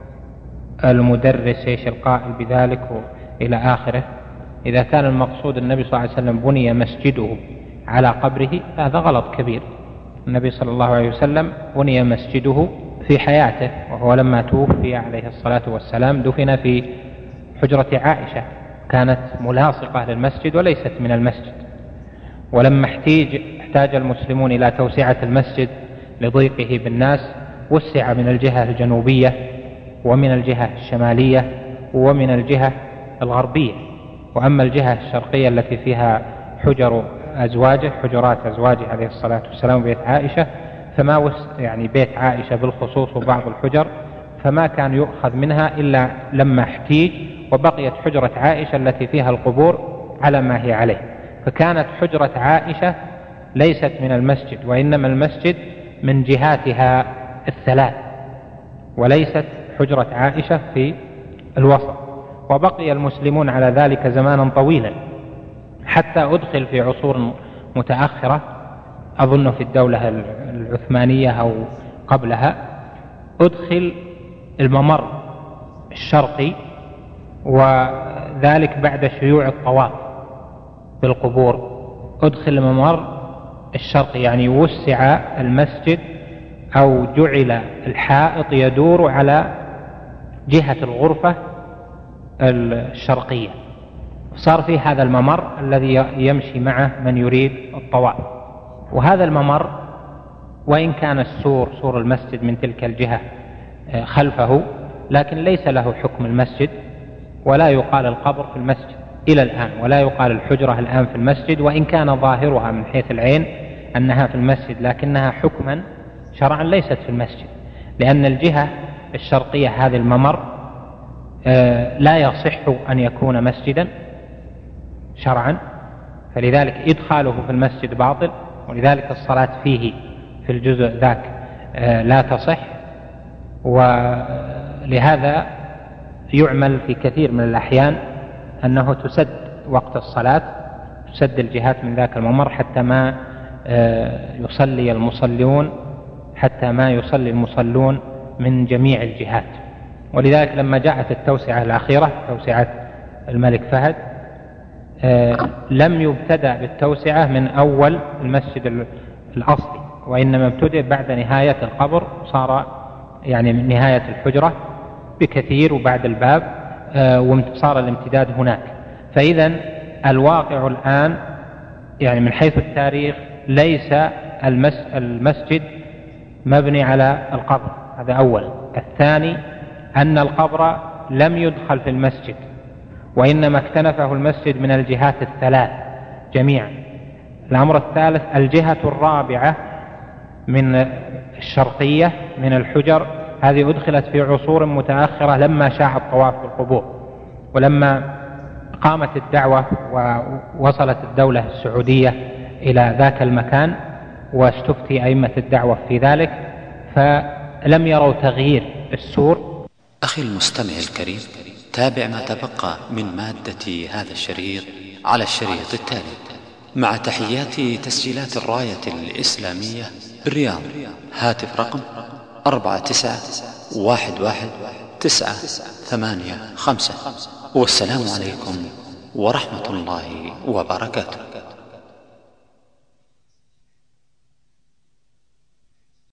S2: المدرس ايش القائل بذلك إلى آخره. إذا كان المقصود النبي صلى الله عليه وسلم بني مسجده على قبره فهذا غلط كبير. النبي صلى الله عليه وسلم بني مسجده في حياته، وهو لما توفي عليه الصلاة والسلام دفن في حجرة عائشة كانت ملاصقة للمسجد وليست من المسجد. ولما احتاج المسلمون إلى توسعة المسجد لضيقه بالناس وسع من الجهة الجنوبية ومن الجهة الشمالية ومن الجهة الغربية. وأما الجهة الشرقية التي فيها حجرات أزواجه عليه الصلاة والسلام بيت عائشة، فما يعني بيت عائشة بالخصوص وبعض الحجر فما كان يؤخذ منها إلا لما احتيج، وبقيت حجرة عائشة التي فيها القبور على ما هي عليه. فكانت حجرة عائشة ليست من المسجد، وإنما المسجد من جهاتها الثلاث، وليست حجرة عائشة في الوسط. وبقي المسلمون على ذلك زمانا طويلا حتى أدخل في عصور متأخرة، أظن في الدولة العثمانية أو قبلها، أدخل الممر الشرقي، وذلك بعد شيوع الطواف بالقبور. أدخل الممر الشرقي يعني وسع المسجد أو جعل الحائط يدور على جهة الغرفة الشرقية، صار في هذا الممر الذي يمشي معه من يريد الطواف. وهذا الممر وإن كان سور المسجد من تلك الجهة خلفه، لكن ليس له حكم المسجد، ولا يقال القبر في المسجد إلى الآن، ولا يقال الحجرة الآن في المسجد، وإن كان ظاهرها من حيث العين أنها في المسجد، لكنها حكما شرعا ليست في المسجد، لأن الجهة الشرقية هذه الممر لا يصح أن يكون مسجدا شرعا، فلذلك إدخاله في المسجد باطل، ولذلك الصلاة فيه في الجزء ذاك لا تصح. ولهذا يعمل في كثير من الأحيان أنه تسد وقت الصلاة، تسد الجهات من ذاك الممر حتى ما يصلي المصلون من جميع الجهات. ولذلك لما جاءت التوسعة الأخيرة توسعة الملك فهد لم يبتدأ بالتوسعة من أول المسجد الأصلي، وإنما ابتدأ بعد نهاية القبر، صار يعني من نهاية الحجرة بكثير وبعد الباب، وصار الامتداد هناك. فإذا الواقع الآن يعني من حيث التاريخ ليس المسجد مبني على القبر، هذا أول. الثاني أن القبر لم يدخل في المسجد، وإنما اكتنفه المسجد من الجهات الثلاث جميعا. الأمر الثالث الجهة الرابعة من الشرقية من الحجر، هذه أدخلت في عصور متأخرة لما شاع الطواف بالقبور، ولما قامت الدعوة ووصلت الدولة السعودية إلى ذاك المكان واستفتي أئمة الدعوة في ذلك، فلم يروا تغيير السور.
S4: أخي المستمع الكريم، تابع ما تبقى من مادة هذا الشريط على الشريط التالي، مع تحيات تسجيلات الراية الإسلامية بالرياض. هاتف رقم 49111985. والسلام عليكم ورحمة الله وبركاته.